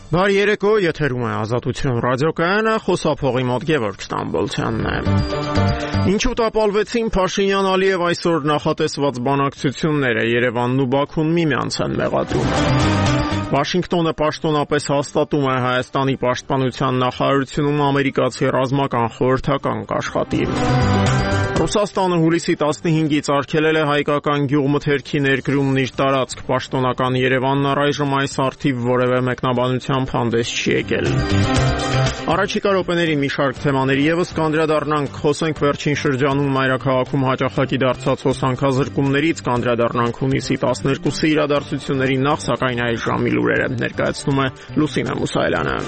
Բարի երեկո, եթերում է Ազատություն ռադիոկայանը, խոսափողի մոտ Գևորգ Ստամբոլցյանն է։ Ինչու տապալվեցին Փաշինյան-Ալիև այսօր նախատեսված բանակցությունները, Երևանն ու Բաքուն միմյանց են մեղադրում։ Վաշինգտոնը պաշտոնապես հաստատում է Հայաստանի պաշտպանության նախարարությունում ամերիկացի ռազմական խորհրդական կաշխատի։ Ռուսաստանը հուլիսի 15-ից արգելել է հայկական գյուղմթերքի ներկրումն իր տարածք, պաշտոնական Երևանն առայժմ այս առթիվ որևէ մեկնաբանությամբ հանդես չի եկել։ Առաջիկա րոպեների մի շարք թեմաների ևս կանդրադառնանք, խոսենք վերջին շրջանում մայրաքաղաքում հաճախակի դարձած հոսանքազրկումներից, կանդրադառնանք հունիսի 12-ի իրադարձությունների նախ, սակայն այս ժամի լուրերը ներկայացնում է Լուսինե Մուսայելյանը։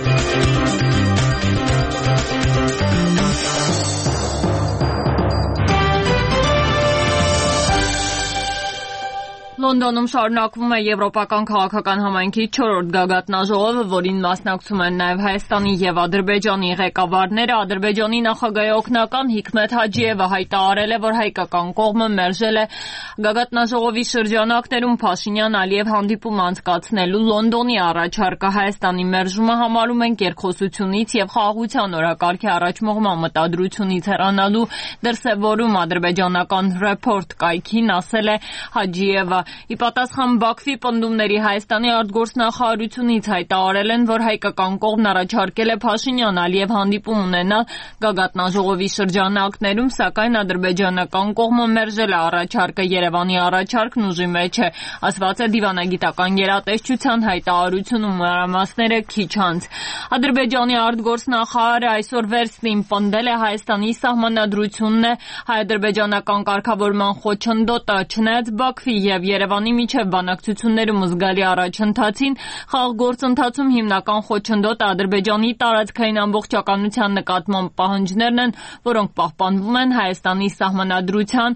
Լոնդոնում շարունակվում է Եվրոպական քաղաքական համայնքի 4-րդ գագաթնաժողովը, որին մասնակցում են նաև Հայաստանի եւ Ադրբեջանի ղեկավարները։ Ադրբեջանի նախագահի օգնական Հիկմեթ Հաջիևը հայտարարել է, որ հայկական կողմը մերժել է գագաթնաժողովի շրջանակներում Փաշինյան-Ալիև հանդիպում անցկացնելու Լոնդոնի առաջարկը։ Հայաստանի մերժումը համարում են կերկխոսությունից եւ խաղաղության օրակարգի առաջմղման մտադրությունից հեռանալու դրսեւորում։ Ադրբեջանական Report կայքին ասել է Հաջիևը։ Ի պատասխան Բաքվի պնդումների Հայաստանի արտգործնախարարությունից հայտարարել են, որ հայկական կողմն առաջարկել է Փաշինյան-Ալիև հանդիպում ունենալ գագաթնաժողովի շրջանակներում, սակայն ադրբեջանական կողմը մերժել է առաջարկը։ Երևանի առաջարկն ուժի մեջ է, ասված է դիվանագիտական գերատեսչության հայտարարությունում, մանրամասները քիչ անց։ Ադրբեջանի արտգործնախարարը այսօր վերստին պնդել է Հայաստանի սահմանադրությունն է հայ-ադրբեջանական կարգավորման խոչընդոտը, չնայած Բաքվի եւ Երևանի միջև բանակցություններում զգալի առաջընթացին, խաղաղ գործընթացում հիմնական խոչընդոտը Ադրբեջանի տարածքային ամբողջականության նկատմամբ պահանջներն են, որոնք պահպանվում են Հայաստանի սահմանադրության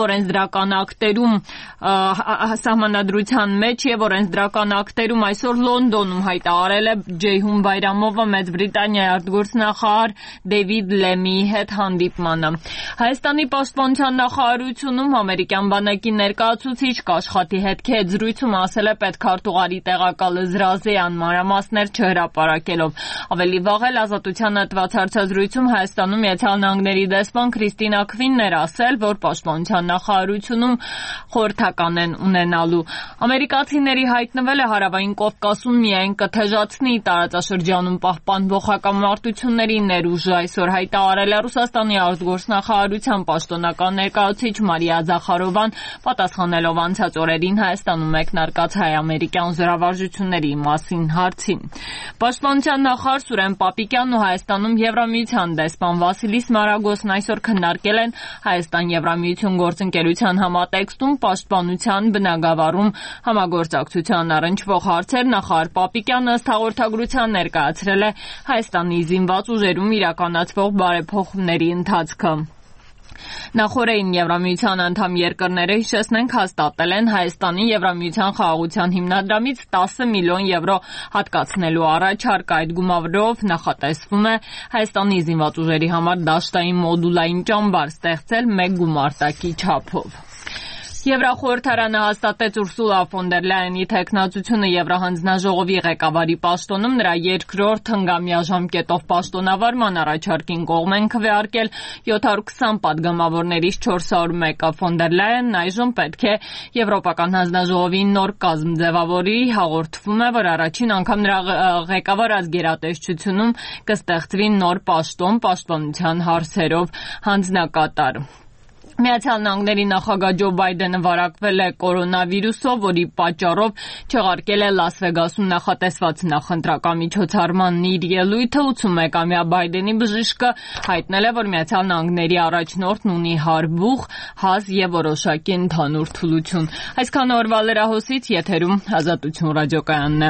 մեջ եւ օրենսդրական ակտերում, այսօր Լոնդոնում հայտարարել է Ջեյհուն Բայրամովը Մեծ Բրիտանիայի արտգործնախարար Դեվիդ Լեմիի հետ հանդիպմանը։ Հայաստանի պաշտպանության նախարարությունում ամերիկյան բանակի ներկայացուցիչ կաշխատի հետքի հետ զրույցում ասել է պետքարտուղարի տեղակալ Զրազեյան, մանրամասներ չհրապարակելով։ Ավելի վաղ էլ Ազատությանը տված հարցազրույցում Հայաստանում Միացյալ Նահանգների դեսպան Քրիստինա Քվինն էր ասել, որ պաշտպանության նախարարությունում խորհրդական են ունենալու։ Ամերիկացիների հայտնվելը Հարավային Կովկասում միայն կթեժացնի տարածաշրջանում պահպանվող հակամարտությունների ներուժը, այսօր հայտարարել է Ռուսաստանի արտգործնախարարության պաշտոնական ներկայացուցիչ Մարիա Զախարովան, պատասխանելով անցած օրերին Հայաստանում մեկնարկած հայ-ամերիկյան զորավարժությունների մասին հարցին։ Պաշտպանության նախարար Սուրեն Պապիկյանն ու Հայաստանում Եվրամիության դեսպան Վասիլիս Մարագոսն այսօր քննարկել են Հայաստան-Եվրամիություն գործընկերության համատեքստում պաշտպանության բնագավառում համագործակցության առնչվող հարցեր։ Նախարար Պապիկյանը ըստ հաղորդագրության ներկայացրել է Հայաստանի զինված ուժերում իրականացվող բարեփոխումների ընթացքը։ Նախորդին Եվրամիության անդամ երկրները, հիշեցնենք, հաստատել են Հայաստանի Եվրամիության խաղաղության հիմնադրամից 10 միլիոն եվրո հատկացնելու առաջարկ։ Այդ գումարով նախատեսվում է Հայաստանի զինված ուժերի համար դաշտային մոդուլային ճամբար ստեղծել 1 գումարտակի չափով։ Եվրախորհրդարանը հաստատեց Ուրսուլա ֆոն դեր Լայենի թեկնածությունը Եվրահանձնաժողովի ղեկավարի պաշտոնում, նրա երկրորդ հնգամյա ժամկետով պաշտոնավարման առաջարկին կողմ են քվեարկել 720 падգամավորներից 401-ը։ Ֆոն դեր Լայենն այժմ պետք է Եվրոպական հանձնաժողովի նոր կազմ ձևավորի, հաղորդվում է, որ առաջին անգամ նրա ղեկավարած գերատեսչությունում կստեղծվի նոր պաշտոն պաշտպանության հարցերով հանձնակատար։ Միացյալ Նահանգների նախագահ Ջո Բայդենը վարակվել է կորոնավիրուսով, որի պատճառով չեղարկել է Լաս Վեգասում նախատեսված նախընտրական միջոցառմանն իր ելույթը։ 81-ամյա Բայդենի բժիշկը հայտնել է, որ Միացյալ Նահանգների առաջնորդն ունի հարբուխ, հազ եւ որոշակի ընդհանուր թուլություն։ Այսքան օրվա լրահոսից եթերում Ազատություն ռադիոկայանն է։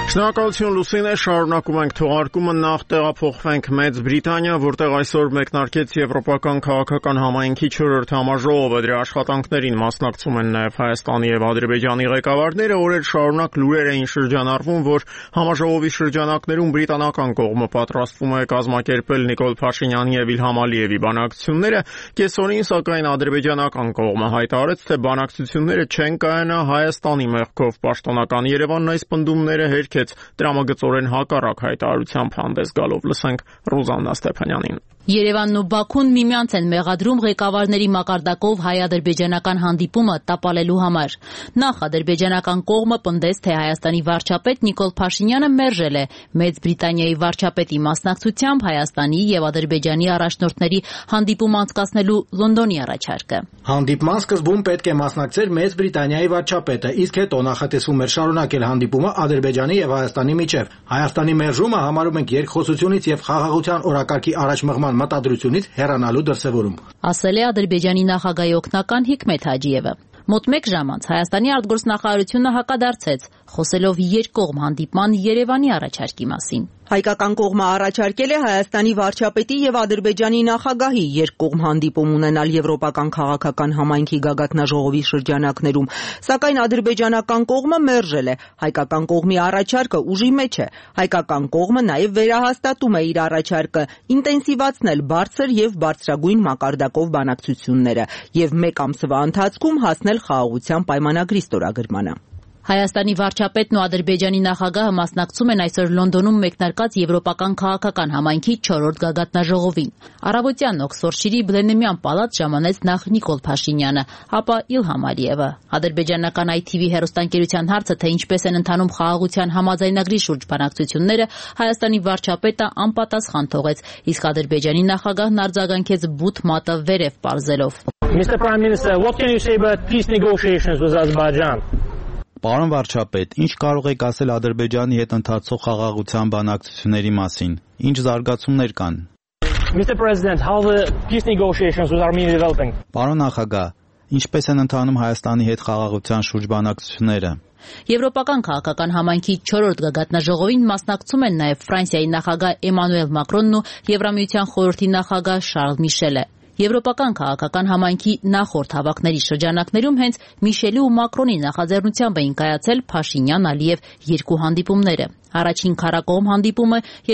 Շնորհակալություն Լուսինե, շարունակում ենք թողարկումը, նախ տեղափոխվենք Մեծ Բրիտանիա, որտեղ այսօր մեկնարկեց Եվրոպական քաղաքական համայնքի 4-րդ համաժողովը, դրա աշխատանքներին մասնակցում են նաև Հայաստանի եւ Ադրբեջանի ղեկավարները, օրեր շարունակ լուրեր էին շրջանառվում, որ համաժողովի շրջանակներում բրիտանական կողմը պատրաստվում է կազմակերպել Նիկոլ Փաշինյանի եւ Իլհամ Ալիևի բանակցությունները, կեսօրին սակայն ադրբեջանական կողմը հայտարարեց, թե բանակցությունները չեն կայանա Հայաստանի մեղքով, պաշտոնական Երևանն այս պնդումները հերքեց դրամագծորեն հակառակ հայտարարությամբ հանդես գալով, լսենք Ռուզաննա Ստեփանյանին։ Երևանն ու Բաքուն միմյանց են մեղադրում ղեկավարների մակարդակով հայ-ադրբեջանական հանդիպումը տապալելու համար։ Նախ ադրբեջանական կողմը պնդեց, թե Հայաստանի վարչապետ Նիկոլ Փաշինյանը մերժել է Մեծ Բրիտանիայի վարչապետի մասնակցությամբ Հայաստանի եւ Ադրբեջանի առաջնորդների հանդիպում անցկացնելու Լոնդոնի առաջարկը։ Հանդիպման սկզբում պետք է մասնակցեր Մեծ Բրիտանիայի վարչապետը, իսկ հետո նախատեսվում էր շարունակել հանդիպումը Ադրբեջանի եւ Հայաստանի միջև։ Հայաստանի մերժումը համարում ենք երկխոսությունից եւ խաղաղության օրակարգի առաջմղման մտադրությունից հեռանալու դրսևորում, ասել է Ադրբեջանի նախագահի օգնական Հիկմեթ Հաջիևը։ Մոտ 1 ժամ անց Հայաստանի արտգործնախարարությունը հակադարձեց, խոսելով երկկողմ հանդիպման Երևանի առաջարկի մասին։ Հայկական կողմը առաջարկել է Հայաստանի վարչապետի եւ Ադրբեջանի նախագահի երկկողմ հանդիպում ունենալ Եվրոպական քաղաքական համայնքի գագաթնաժողովի շրջանակներում, սակայն ադրբեջանական կողմը մերժել է։ Հայկական կողմի առաջարկը ուժի մեջ է։ Հայկական կողմը նաեւ վերահաստատում է իր առաջարկը ինտենսիվացնել բարձր եւ բարձրագույն մակարդակով բանակցությունները եւ 1 ամսվա ընթացքում հասնել խաղաղության պայմանագրի ստորագրմանը։ Հայաստանի վարչապետն ու Ադրբեջանի նախագահը մասնակցում են այսօր Լոնդոնում մեկնարկած Եվրոպական քաղաքական համայնքի 4-րդ գագաթնաժողովին։ Առավոտյան Օքսֆորդշիրի Բլենեմյան պալատ ժամանեց նախ Նիկոլ Փաշինյանը, ապա Իլհամ Ալիևը։ Ադրբեջանական ITV հեռուստաընկերության հարցը, թե ինչպես են ընթանում խաղաղության համաձայնագրի շուրջ բանակցությունները, Հայաստանի վարչապետը անպատասխան թողեց, իսկ Ադրբեջանի նախագահն արձագանքեց բութ մատը վերև պարզելով։ Mr. Prime Minister, what can you say about peace negotiations with Azerbaijan? Պարոն վարչապետ, ինչ կարող եք ասել Ադրբեջանի հետ ընթացող խաղաղության բանակցությունների մասին։ Ինչ զարգացումներ կան։ Mr. President, how the peace negotiations with Armenia developing? Պարոն նախագահ, ինչպես են ընթանում Հայաստանի հետ խաղաղության շուրջ բանակցությունները։ Եվրոպական քաղաքական համայնքի 4-րդ գագաթնաժողովին մասնակցում են նաև Ֆրանսիայի նախագահ Էմանուել Մակրոնն ու Եվրամիության խորհրդի նախագահ Շարլ Միշելը։ Եվրոպական քաղաքական համայնքի նախորդ հավաքների շրջանակներում հենց Միշելի ու Մակրոնի նախաձեռնությամբ էին կայացել Փաշինյան-Ալիև երկու հանդիպումները։ Առաջին քառակողմ հանդիպումը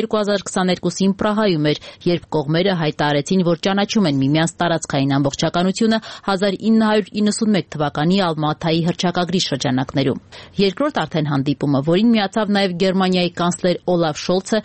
2022-ին Պրահայում էր, երբ կողմերը հայտարարեցին, որ ճանաչում են միմյանց տարածքային ամբողջականությունը 1991 թվականի Ալմատայի հռչակագրի շրջանակներում։ Երկրորդ արդեն հանդիպումը, որին միացավ նաև Գերմանիայի կանցլեր Օլաֆ Շոլցը,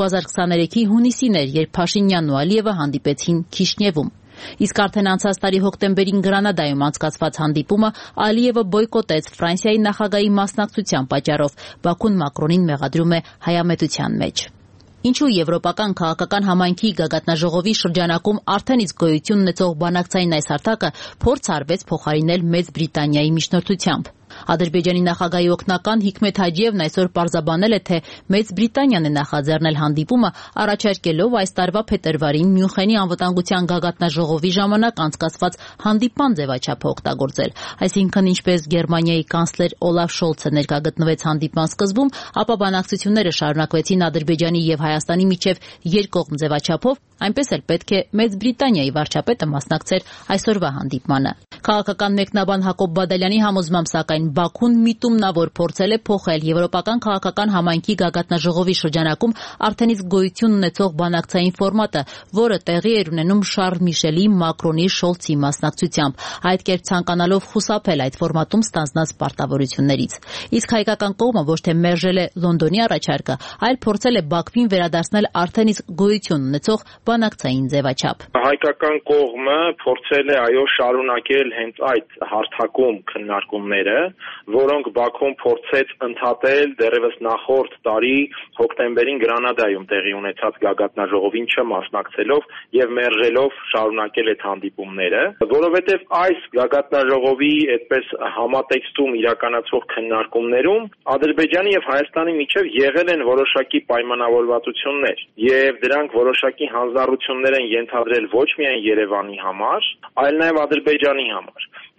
2023-ի հունիսին էր, երբ Փաշինյանն ու Ալիևը հանդիպեցին Քիշնևում։ Իսկ արդեն անցած տարի հոկտեմբերին Գրանադայում անցկացված հանդիպումը Ալիևը բոյկոտեց Ֆրանսիայի նախագահի մասնակցության պատճառով։ Բաքուն Մակրոնին մեղադրում է հայամետության մեջ։ Ինչու Եվրոպական քաղաքական համայնքի գագաթնաժողովի շրջանակում արդեն իսկ գոյություն ունեցող բանակցային այս հարթակը փորձ արվեց փոխարինել Մեծ Բրիտանիայի միջնորդությամբ։ Ադրբեջանի նախագահի օգնական Հիկմեթ Հաջիևն այսօր պարզաբանել է, թե Մեծ Բրիտանիան է նախաձեռնել հանդիպումը, առաջարկելով այս տարվա փետրվարին Մյունխենի անվտանգության գագաթնաժողովի ժամանակ անցկացված հանդիպման ձևաչափը օգտագործել։ Այսինքն, ինչպես Գերմանիայի կանցլեր Օլաֆ Շոլցը ներկա գտնվեց հանդիպման սկզբում, ապա բանակցությունները շարունակվեցին Ադրբեջանի եւ Հայաստանի միջև երկկողմ ձևաչափով, այնպես էլ պետք է Մեծ Բրիտանիայի վարչապետը մասնակցեր այսօրվա հանդիպմանը։ Քաղաքական մեկնաբան Հակոբ Բադալյանի համոզմամբ, սակայն Բաքուն միտումնավոր փորձել է փոխել Եվրոպական քաղաքական համայնքի գագաթնաժողովի շրջանակում արդեն իսկ գոյություն ունեցող բանակցային ֆորմատը, որը տեղի էր ունենում Շարլ Միշելի, Մակրոնի, Շոլցի մասնակցությամբ, այդ կերպ ցանկանալով խուսափել այդ ֆորմատում ստանձնած պարտավորություններից։ Իսկ հայկական կողմը ոչ թե մերժել է Լոնդոնի առաջարկը, այլ փորձել է Բաքվին վերադարձնել արդեն իսկ գոյություն ունեցող բանակցային ձևաչափ։ Հայկական կողմը փորձել է շարունակել հենց այդ հարթակում քննարկումները, որոնք Բաքուն փորձեց ընդհատել դեռևս նախորդ տարի հոկտեմբերին Գրանադայում տեղի ունեցած գագաթնաժողովին չմասնակցելով եւ մերժելով շարունակել այդ հանդիպումները, որովհետեւ այս գագաթնաժողովի այդպես համատեքստում իրականացվող քննարկումներում Ադրբեջանի եւ Հայաստանի միջև եղել են որոշակի պայմանավորվածություններ եւ դրանք որոշակի հանձնառություններ են ենթադրել ոչ միայն Երևանի համար, այլ նաեւ Ադրբեջանի համար։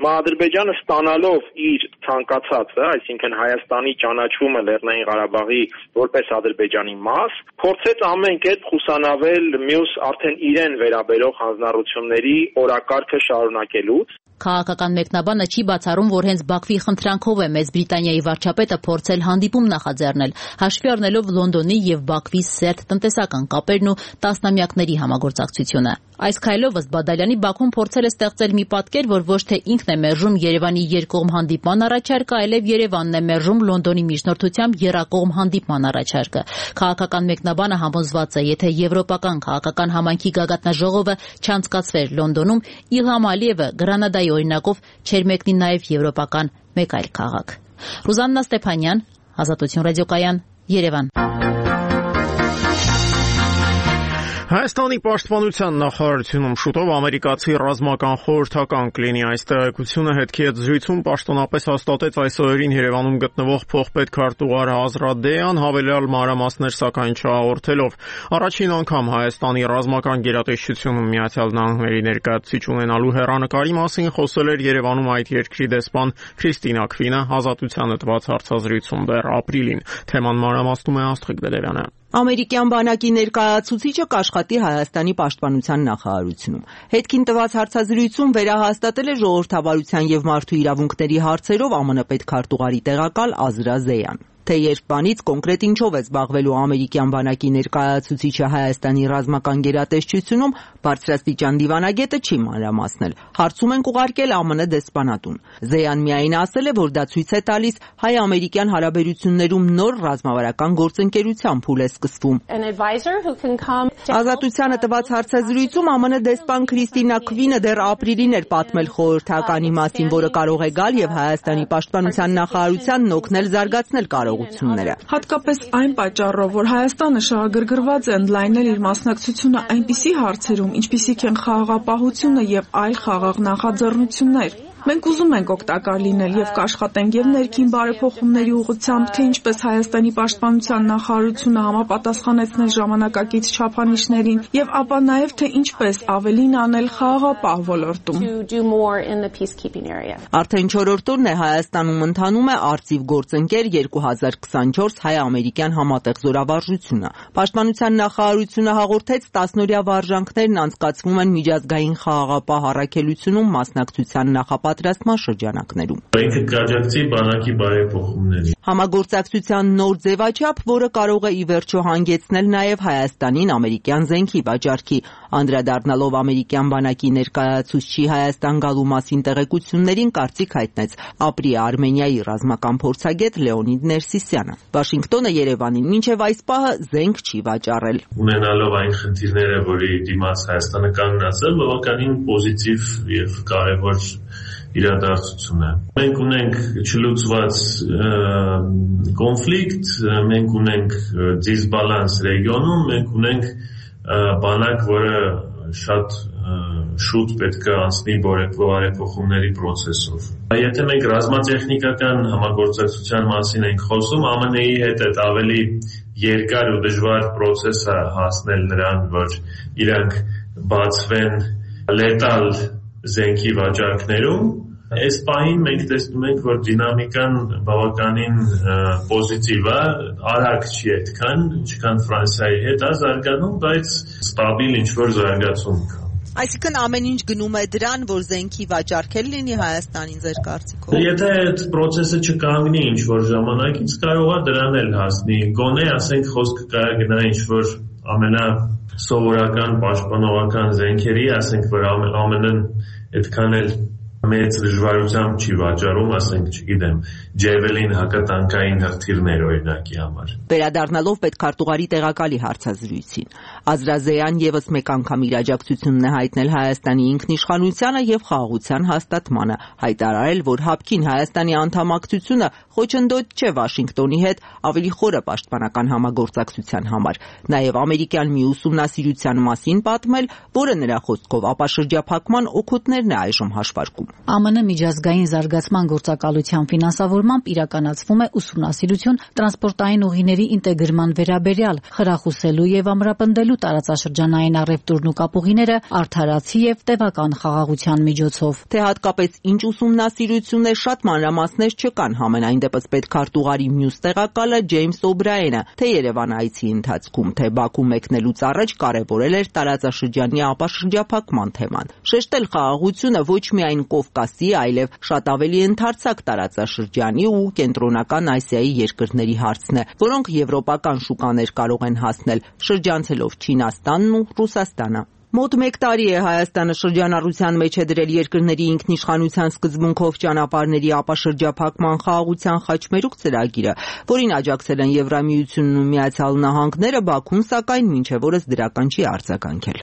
Ադրբեջանը ստանալով իր ցանկացածը, այսինքն Հայաստանի ճանաչումը Լեռնային Ղարաբաղի որպես Ադրբեջանի մաս, փորձեց ամեն կերպ խուսանավել մյուս արդեն իրեն վերաբերող հանձնառությունների օրակարգը շարունակելուց։ Քաղաքական մեկնաբանը չի բացառում, որ հենց Բաքվի խնդրանքով է Մեծ Բրիտանիայի վարչապետը փորձել հանդիպում նախաձեռնել, հաշվի առնելով Լոնդոնի եւ Բաքվի սերտ տնտեսական կապերն ու տասնամյակների համագործակցությունը։ Այս քայլով ըստ Բադալյանի Բաքուն փորձել է ստեղծել մի պատկեր, որ ոչ թե ինքն է մերժում Երևանի երկկողմ հանդիպման առաջարկը, այլև Երևանն է մերժում Լոնդոնի միջնորդությամբ եռակողմ հանդիպման առաջարկը։ Քաղաքական մեկնաբանը համոզված է, եթե եվրոպական քաղաքական համայնքի գագաթնաժողովը չանցկացվեր Լոնդոնում, Իլհամ Ալիևը Գրանադայի օրինակով չէր մեկնի նաև եվրոպական մեկ այլ քաղաք։ Ռուզաննա Ստեփանյան, Ազատություն ռադիոկայան, Երևան։ Հայաստանի պաշտպանության նախարարությունում շուտով ամերիկացի ռազմական խորհրդական կլինի։ Այս տեղեկությունը հետքի հետ զրույցում պաշտոնապես հաստատեց այս օրերին Երևանում գտնվող փոխպետ քարտուղար Ազրադեան, հավելյալ մանրամասներ սակայն չհաղորդելով։ Առաջին անգամ Հայաստանի ռազմական գերատեսչությունում Միացյալ Նահանգների ներկայացուցիչ ունենալու հեռանկարի մասին խոսել էր Երևանում այդ երկրի դեսպան Քրիստինա Քվինը Ազատությանը տված հարցազրույցում դեռ ապրիլին։ Թեման մանրամասնում է Աստղիկ Բեդերյանը։ Ամերիկյան բանակի ներկայացուցիչը կաշխատի Հայաստանի պաշտպանության նախարարությունում։ Հետքին տված հարցազրույցում վերահաստատել է ժողովրդավարության եւ մարդու իրավունքների հարցերով ԱՄՆ պետքարտուղարի տեղակալ Ազրա Զեյան։ Թեև բանից կոնկրետ ինչով է զբաղվելու ամերիկյան բանակի ներկայացուցիչը Հայաստանի ռազմական գերատեսչությունում, բարձրաստիճան դիվանագետը չի մանրամասնել։ Հարցում են ուղարկել ԱՄՆ դեսպանատուն։ Զեյան միայն ասել է, որ դա ցույց է տալիս հայ-ամերիկյան հարաբերություններում նոր ռազմավարական գործընկերության փուլ է սկսվում։ Ազատությանը տված հարցազրույցում ԱՄՆ դեսպան Քրիստինա Քվինը դեռ ապրիլին էր պատմել խորհրդականի մասին, որը կարող է գալ եւ Հայաստանի պաշտպանության նախարարությանն օգնել զարգացնել կարողությունները։ Հատկապես այն պատճառով, որ Հայաստանը շահագրգռված է ընդլայնել իր մասնակցությունը այնպիսի հարցերում, ինչպիսիք են խաղաղապահությունը եւ այլ խաղաղ նախաձեռնություններ։ Մենք ուզում ենք օգտակար լինել եւ կաշխատենք եւ ներքին բարեփոխումների ուղղությամբ, թե ինչպես Հայաստանի պաշտպանության նախարարությունը համապատասխանեցնել ժամանակակից չափանիշներին եւ ապա նաեւ թե ինչպես ավելին անել խաղաղապահ ոլորտում։ Արդեն 4-րդ օրն է Հայաստանում ընթանում է Արծիվ գործընկեր 2024 հայ-ամերիկյան համատեղ զորավարժությունը։ Պաշտպանության նախարարությունը հաղորդեց 10-օրյա վարժանքներն անցկացվում են միջազգային խաղաղապահ առաքելությունում մասնակցության պատրաստման շրջանակներում։ Ինքը կաջակցի բանակի բարեփոխումների։ Համագործակցության նոր ձևաչափ, որը կարող է ի վերջո հանգեցնել նաև Հայաստանին ամերիկյան զենքի վաճառքի, անդրադառնալով ամերիկյան բանակի ներկայացուցչի Հայաստան գալու մասին տեղեկություններին կարծիք հայտնեց ապրի Արմենիայի ռազմական փորձագետ Լեոնիդ Ներսիսյանը։ Վաշինգտոնը Երևանին մինչև այս պահը զենք չի վաճառել։ Ունենալով այն խնդիրները, որի դիմաց Հայաստանը կանգնած է, բավականին պոզիտիվ եւ կարեւոր իրադարձություն է։ Մենք ունենք չլուծված կոնֆլիկտ, մենք ունենք դիսբալանս ռեգիոնում, մենք ունենք բանակ, որը շատ շուտ պետք է անցնի բարեփոխումների process-ով։ Եթե մենք ռազմատեխնիկական համագործակցության մասին ենք խոսում, ԱՄՆ-ի հետ այդ ավելի երկար ու դժվար process է հասնել նրան, որ իրանք բացվեն լետալ զենքի վաճառքներում, այս պահին մենք տեսնում ենք, որ դինամիկան բավականին պոզիտիվ է, արագ չի այդքան, ինչքան Ֆրանսիայի հետ է զարգանում, բայց ստաբիլ ինչ-որ զարգացում կա։ Այսինքն ամեն ինչ գնում է դրան, որ զենքի վաճառքել լինի Հայաստանին ձեր կարծիքով։ Եթե այդ process-ը չկանգնի ինչ-որ ժամանակից, կարող է դրան էլ հասնի։ Գոնե, ասենք, խոսքը կարա գնա ինչ-որ ամենասովորական պաշտպանողական զենքերի, ասենք, որ ԱՄՆ-ն այդքան էլ մեծ դժվարությամբ չի վաճառում, ասենք, չգիտեմ, Javelin հակատանկային հրթիռներ օրինակի համար։ Վերադառնալով պետքարտուղարի տեղակալի հարցազրույցին, Ազրազեյան եւս մեկ անգամ իր աջակցությունն է հայտնել Հայաստանի ինքնիշխանությանը եւ խաղաղության հաստատմանը, հայտարարել, որ հապկին Հայաստանի անդամակցությունը խոչընդոտ չէ Վաշինգտոնի հետ ավելի խորը պաշտպանական համագործակցության համար, նաեւ ամերիկյան մի ուսումնասիրության մասին պատմել, որը նրա խոսքով ապաշրջափակման օգուտներն է այժմ հաշվարկում։ ԱՄՆ միջազգային զարգացման գործակալության ֆինանսավորմամբ իրականացվում է ուսումնասիրություն տրանսպորտային ուղիների ինտեգրման վերաբերյալ, խրախուսելու եւ ամրապնդելու տարածաշրջանային առևտուրն ու կապուղիները արդարացի եւ տևական խաղաղության միջոցով։ Թե հատկապես ինչ ուսումնասիրություններ, շատ մանրամասներ չկան, համենայն դեպս պետքարտուղարի մյուս տեղակալը Ջեյմս Օբրայենը, թե Երևան այցի ընթացքում, թե Բաքու մեկնելուց առաջ կարևորել էր տարածաշրջանի ապաշրջափակման թեման։ Շեշտել խաղաղությունը ոչ միայն Կովկասի, այլև շատ ավելի ընդարձակ տարածաշրջանի ու կենտրոնական Ասիայի երկրների հարցն է, որոնք եվրոպական շուկաներ կարող են հասնել, շրջանցելով Չինաստանն ու Ռուսաստանը։ Մոտ 1 տարի է Հայաստանը շրջանառության մեջ է դրել երկրների ինքնիշխանության սկզբունքով ճանապարհների ապաշրջափակման խաղաղության խաչմերուկ ծրագիրը, որին աջակցել են Եվրամիությունն ու Միացյալ Նահանգները, Բաքուն սակայն մինչև օրս դրական չի արձագանքել։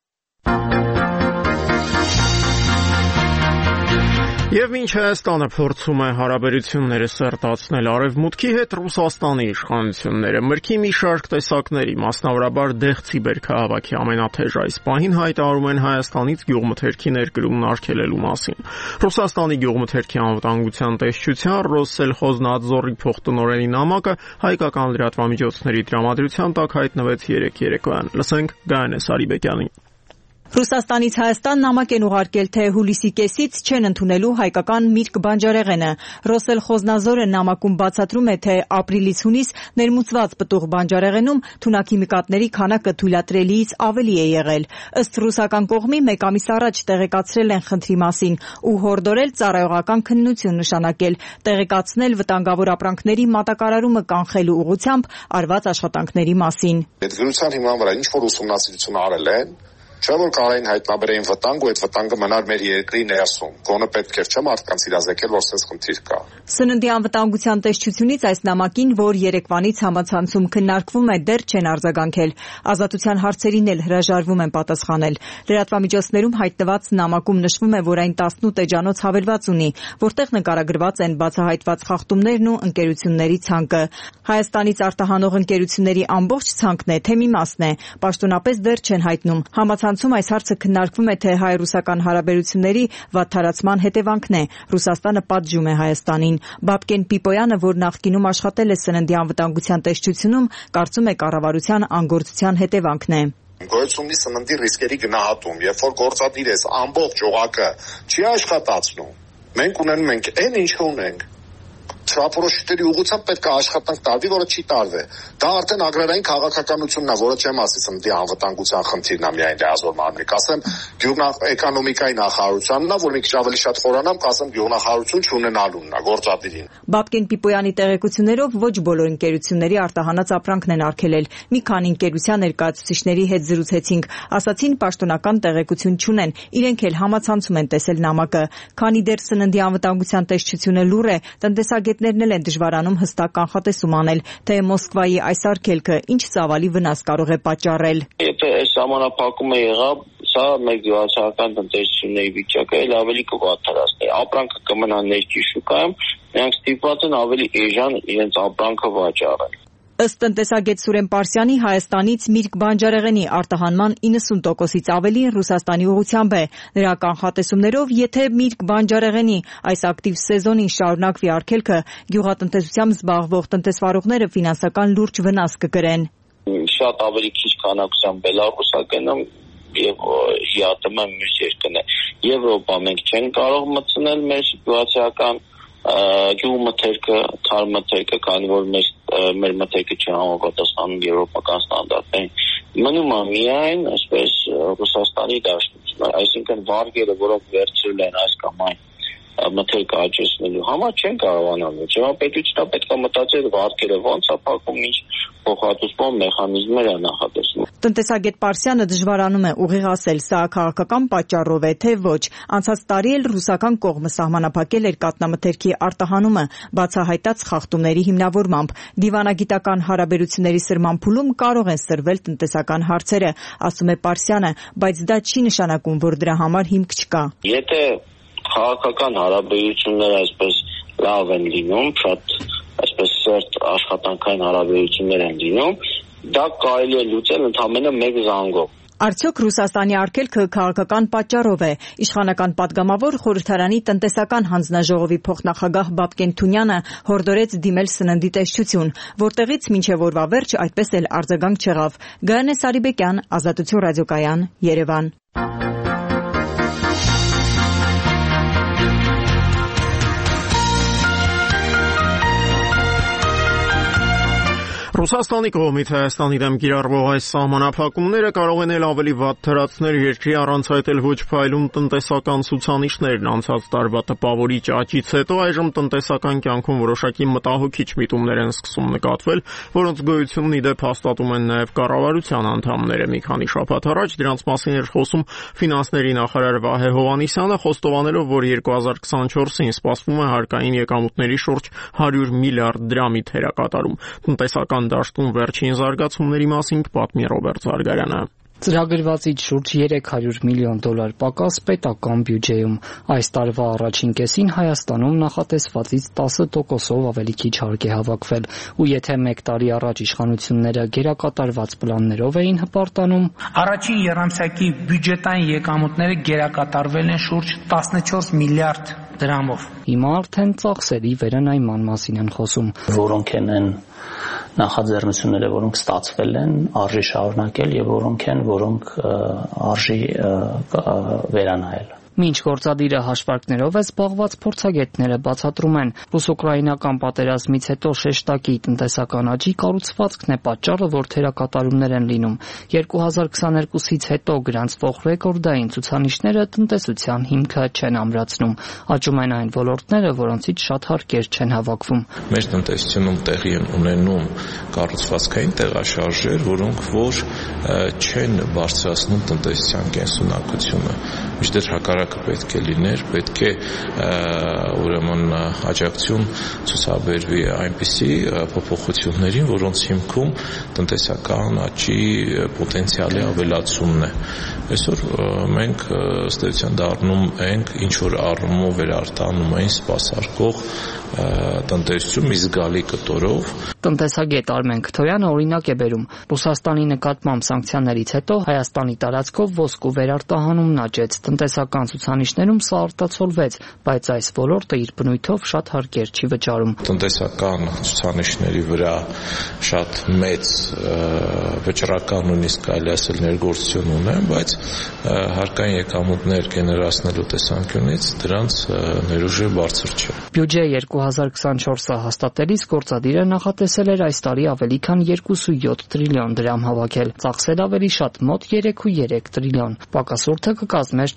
Եվ մինչ Հայաստանը փորձում է հարաբերությունները սերտացնել Արևմուտքի հետ, Ռուսաստանի իշխանությունները մրգի մի շարք տեսակների, մասնավորաբար դեղցի բերքահավաքի ամենաթեժ այս պահին հայտարարում են Հայաստանից գյուղմթերքի ներկրումն արգելելու մասին։ Ռուսաստանի գյուղմթերքի անվտանգության տեսչության Ռոսսելխոզնադզորի փոխտնօրենի նամակը հայկական լրատվամիջոցների տրամադրության տակ հայտնվեց երեկոյան։ Լսենք Գայանե Սարիբեկյանին։ Ռուսաստանից Հայաստան նամակ են ուղարկել, թե հուլիսի կեսից չեն ընդունելու հայկական միրգ բանջարեղենը։ Ռոսսելխոզնադզորը նամակում բացատրում է, թե ապրիլից հունիս ներմուծված պտուղ բանջարեղենում թունաքիմիկատների քանակը թույլատրելիից ավելի է եղել։ Ըստ ռուսական կողմի, 1 ամիս առաջ տեղեկացրել են խնդրի մասին ու հորդորել ծառայողական քննություն նշանակել, տեղեկացնել վտանգավոր ապրանքների մատակարարումը կանխելու ուղղությամբ արված աշխատանքների մասին։ Այդ գրության հիման վրա ինչ որ ուսումնասիրություն արել են, չէ՞ որ կարային հայտնաբերեին վտանգ ու այդ վտանգը մնար մեր երկրի ներսում։ Գոնե պետք էր չէ՞ մարդկանց իրազեկել, որ sense խնդիր կա։ Սննդի անվտանգության տեսչությունից այս նամակին, որ Երևանից համացանցում քննարկվում է, դեռ չեն արձագանքել։ Ազատության հարցերին էլ հրաժարվում են պատասխանել։ Լրատվամիջոցներում հայտնված նամակում նշվում է, որ այն 18 էջանոց հավելված ունի, որտեղ նկարագրված են բացահայտված խախտումներն ու ընկերությունների ցանկը։ Հայաստանից արտահանող ընկերությունների ամբողջ ցանկն է, թե մի մասն է, պաշտոնապես դեռ չեն հայտնում։ Ցանցում այս հարցը քննարկվում է, թե հայ-ռուսական հարաբերությունների վատթարացման հետևանքն է։ Ռուսաստանը պատժում է Հայաստանին։ Բաբկեն Պիպոյանը, որ նախկինում աշխատել է սննդի անվտանգության տեսչությունում, կարծում է կառավարության անգործության հետևանքն է։ Գոյություն ունի սննդի ռիսկերի գնահատում, երբ որ գործադիր ես ամբողջ օղակը չի աշխատացնում, մենք ունենում ենք այն ինչ ունենք։ Չափորոշիչների ուղղությամբ պետք է աշխատանք տարվի, որը չի տարվել։ Դա արդեն ագրարային քաղաքականությունն է, որը չեմ ասի սննդի անվտանգության խնդիրն է միայն լիազոր մարմնիկ, ասեմ գյուղնախարությունների նախարարությանն է, որ մի քիչ ավելի շատ խորանամ, կասեմ գյուղնախարություն չունենալունն է, գործադիրին։ Բաբկեն Պիպոյանի տեղեկություններով ոչ բոլոր ընկերությունների արտահանած ապրանքն են արգելել։ Մի քանի ընկերության ներկայացուցիչների հետ զրուցեցինք, ասացին պաշտոնական տեղեկություն չունեն, իրենք էլ համացանցում են տեսել նամակը։ Քանի դեռ սննդի անվտանգության տեսչությունը լուռ է, տնտեսագետներն էլ են դժվարանում հստակ կանխատեսում անել, թե Մոսկվայի այս արգելքը ինչ ծավալի վնաս կարող է պատճառել։ Եթե այս սահմանափակումը եղավ, սա մեր գյուղացիական տնտեսությունների վիճակը էլ ավելի կվատթարացնի։ Ապրանքը կմնա ներքին շուկայում, նրանք ստիպված են ավելի էժան իրենց ապրանքը վաճառել։ Ըստ տնտեսագետ Սուրեն Պարսյանի, Հայաստանից միրգ բանջարեղենի արտահանման 90%-ից ավելին Ռուսաստանի ուղղությամբ է։ Նրա կանխատեսումներով, եթե միրգ բանջարեղենի այս ակտիվ սեզոնին շարունակվի արգելքը, գյուղատնտեսությամբ զբաղվող տնտեսվարողները ֆինանսական լուրջ վնաս կկրեն։ Շատ ավելի քիչ քանակությամբ Բելարուսականում եւ ՀԻԱՏՄ մյուս երկրներ։ Եվրոպա մենք չենք կարող մտցնել մեր սիտուացիական գյուղմթերքը, թարմթերքը, քանի որ մեր մթերքը չհամապատասխանում եվրոպական ստանդարտներին։ Մնում է միայն այսպես Ռուսաստանի դաշտությունը, այսինքն վարկերը, որոնք վերցրել են այս կամ այն մթերքը աճեցնելու համար չեն կարողանալ։ Պետությունը պետք է մտածել վարկերը ոնց է փակում, ինչ փոխհատուցման մեխանիզմներ է նախատեսվում։ Տնտեսագետ Պարսյանը դժվարանում է ուղիղ ասել, սա քաղաքական պատճառով է, թե ոչ։ Անցած տարի էլ ռուսական կողմը սահմանափակել էր կաթնամթերքի արտահանումը բացահայտած խախտումների հիմնավորմամբ։ Դիվանագիտական հարաբերությունների սրման փուլում կարող են սրվել տնտեսական հարցերը, ասում է Պարսյանը, բայց դա չի նշանակում, որ դրա համար հիմք չկա։ Եթե քաղաքական հարաբերությունները այսպես լավ են լինում, շատ այսպես սերտ աշխատանքային հարաբերություններ են լինում, դա կարելի է լուծել ընդամենը մեկ զանգով։ Արդյոք Ռուսաստանի արգելքը քաղաքական պատճառով է։ Իշխանական падգամավոր խորհրդարանի տնտեսական հանձնաժողովի փոխնախագահ Բաբկեն Թունյանը հորդորեց դիմել սննդի տեսչություն, որտեղից մինչև օրվա վերջ այդպես էլ արձագանք չեղավ։ Գայանե Սարիբեկյան, Ազատություն ռադիոկայան, Երևան։ Ռուսաստանի կողմից Հայաստանի դեմ կիրառվող այս սահմանափակումները կարող են ավելի վատ թրացնել երկրի առանց այդ էլ ոչ փայլուն տնտեսական ցուցանիշներն անցած տարվա տպավորիչ աճից հետո այժմ տնտեսական կյանքում որոշակի մտահոգիչ միտումներ են սկսում նկատվել, որոնց գոյությունն ի դեպ հաստատում են նաև կառավարության անդամները։ Մի քանի շաբաթ առաջ դրանց մասին էր խոսում ֆինանսների նախարար Վահե Հովհաննիսյանը, խոստովանելով, որ 2024-ին սպասվում է հարկային եկամուտների շուրջ 100 միլիարդ դրամի թերակատարում։ Տնտեսական դաշտում վերջին զարգացումների մասին պատմի Ռոբերտ Զարգարյանը։ Ծրագրվածից շուրջ $300 միլիոն պակաս պետական բյուջեում։ Այս տարվա առաջին կեսին Հայաստանում նախատեսվածից 10%-ով ավելի քիչ հարկ է հավաքվել, ու եթե մեկ տարի առաջ իշխանությունները գերակատարված պլաններով էին հպարտանում, առաջին եռամսյակի բյուջետային եկամուտները գերակատարվել են շուրջ 14 միլիարդ դրամով։ Հիմա արդեն ծախսերի վերանայման մասին են խոսում, որոնք են նախաձեռնությունները, որոնք ստացվել են, արժի շարունակել եւ որոնք արժի վերանայել։ Մինչ գործադիրը հաշվարկներով է զբաղված, փորձագետները բացատրում են, ռուս-ուկրաինական պատերազմից հետո շեշտակի տնտեսական աճի կառուցվածքն է պատճառը, որ թերակատարումներ են լինում։ 2022-ից հետո գրանցվող ռեկորդային ցուցանիշները տնտեսության հիմքը չեն ամրացնում։ Աճում են այն ոլորտները, որոնցից շատ հարկեր չեն հավաքվում։ Մեր տնտեսությունում տեղի են ունենում կառուցվածքային տեղաշարժեր, որոնք որ չեն բարձրացնում տնտեսության կենսունակությունը։ Միշտ հակառակը պետք է լիներ, պետք է ուրեմն աջակցություն ցուցաբերվի այնպիսի փոփոխություններին, որոնց հիմքում տնտեսական աճի պոտենցիալի ավելացումն է։ Այսօր մենք ըստ էության դառնում ենք ինչ որ առումով վերարտանում այն սպասարկող տնտեսություն մի զգալի կտորով։ Տնտեսագետ Արմեն Քթոյանը օրինակ է բերում. Ռուսաստանի նկատմամբ սանկցիաներից հետո Հայաստանի տարածքով ոսկու վերարտահանումն աճեց։ Տնտեսական ցուցանիշներում սա արտացոլվեց, բայց այս ոլորտը իր բնույթով շատ հարկեր չի վճարում։ Տնտեսական ցուցանիշների վրա շատ մեծ վճռական նույնիսկ կարելի ասել ներգործություն ունեն, բայց հարկային եկամուտներ գեներացնելու տեսանկյունից դրանց ներուժը բարձր չէ։ Բյուջե 2024-ը հաստատելիս գործադիրը նախատեսել էր այս տարի ավելի քան 2.7 տրիլիոն դրամ հավաքել, ծախսել ավելի շատ մոտ 3.3 տրիլիոն, պակասորդը կկազմեր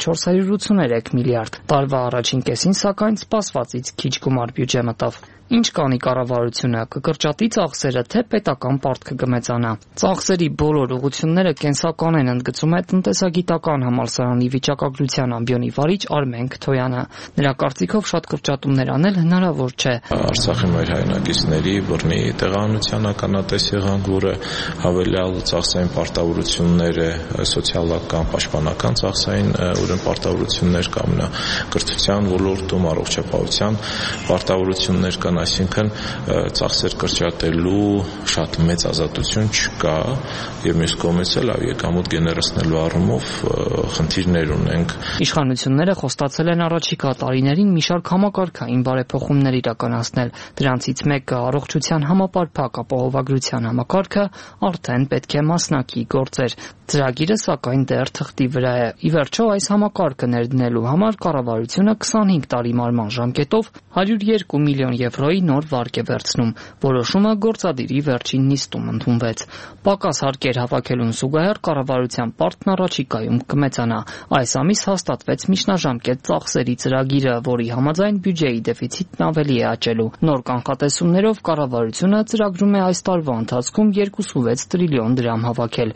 483 միլիարդ։ Տարվա առաջին կեսին սակայն սպասվածից քիչ գումար բյուջե մտավ։ Ինչ կանի կառավարությունը, կկրճատի ծախսերը, թե պետական պարտքը կմեծանա։ Ծախսերի բոլոր ուղղությունները կենսական են, ընդգծում է տնտեսագիտական համալսարանի վիճակագրության ամբիոնի վարիչ Արմեն Քթոյանը։ Նրա կարծիքով շատ կրճատումներ անել հնարավոր չէ։ Արցախի մեր հայրենակիցների բռնի տեղանության ականատես եղանք, որը հավելյալ ծախսային պարտավորություններ է, սոցիալական, պաշտպանական ծախսային պարտավորություններ կամ կրթության ոլորտում, առողջապահության պարտավորություններ կան, այսինքն ծախսեր կրճատելու շատ մեծ ազատություն չկա եւ մյուս կողմից էլ եկամուտ գեներացնելու առումով խնդիրներ ունենք։ Իշխանությունները խոստացել են առաջիկա տարիներին մի շարք համակարգային բարեփոխումներ իրականացնել։ Դրանցից մեկը առողջության համապարփակ ապահովագրության համակարգը արդեն պետք է մասնակի գործեր։ Ծրագիրը սակայն դեռ թղթի վրա է։ Ի վերջո այս համակարգը ներդնելու համար կառավարությունը 25 տարի մարման ժամկետով 102 միլիոն եվրոյի նոր վարկ է վերցնում։ Որոշումը գործադիրի վերջին նիստում ընդունվեց։ Պակաս հարկեր հավաքելուն զուգահեռ կառավարության պարտքն առաջիկայում կմեծանա։ Այս ամիս հաստատվեց միջնաժամկետ ծախսերի ծրագիրը, որի համաձայն բյուջեի դեֆիցիտն ավելի է աճելու։ Նոր կանխատեսումներով կառավարությունը ծրագրում է այս տարվա ընթացքում 2.6 տրիլիոն դրամ հավաքել։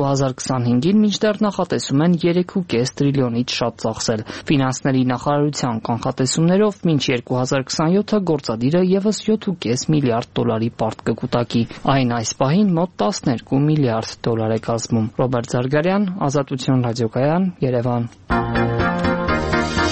2025-ին մինչդեռ նախատեսում են 3.5 տրիլիոնից շատ ծախսել։ Ֆինանսների նախարարության կանխատեսումներով մինչ 2027-ը գործադիրը եւս 7.5 միլիարդ դոլարի պարտ կկուտակի։ Այն այս պահին մոտ 12 միլիարդ դոլար է կազմում։ Ռոբերտ Զարգարյան, Ազատություն ռադիոկայան, Երևան։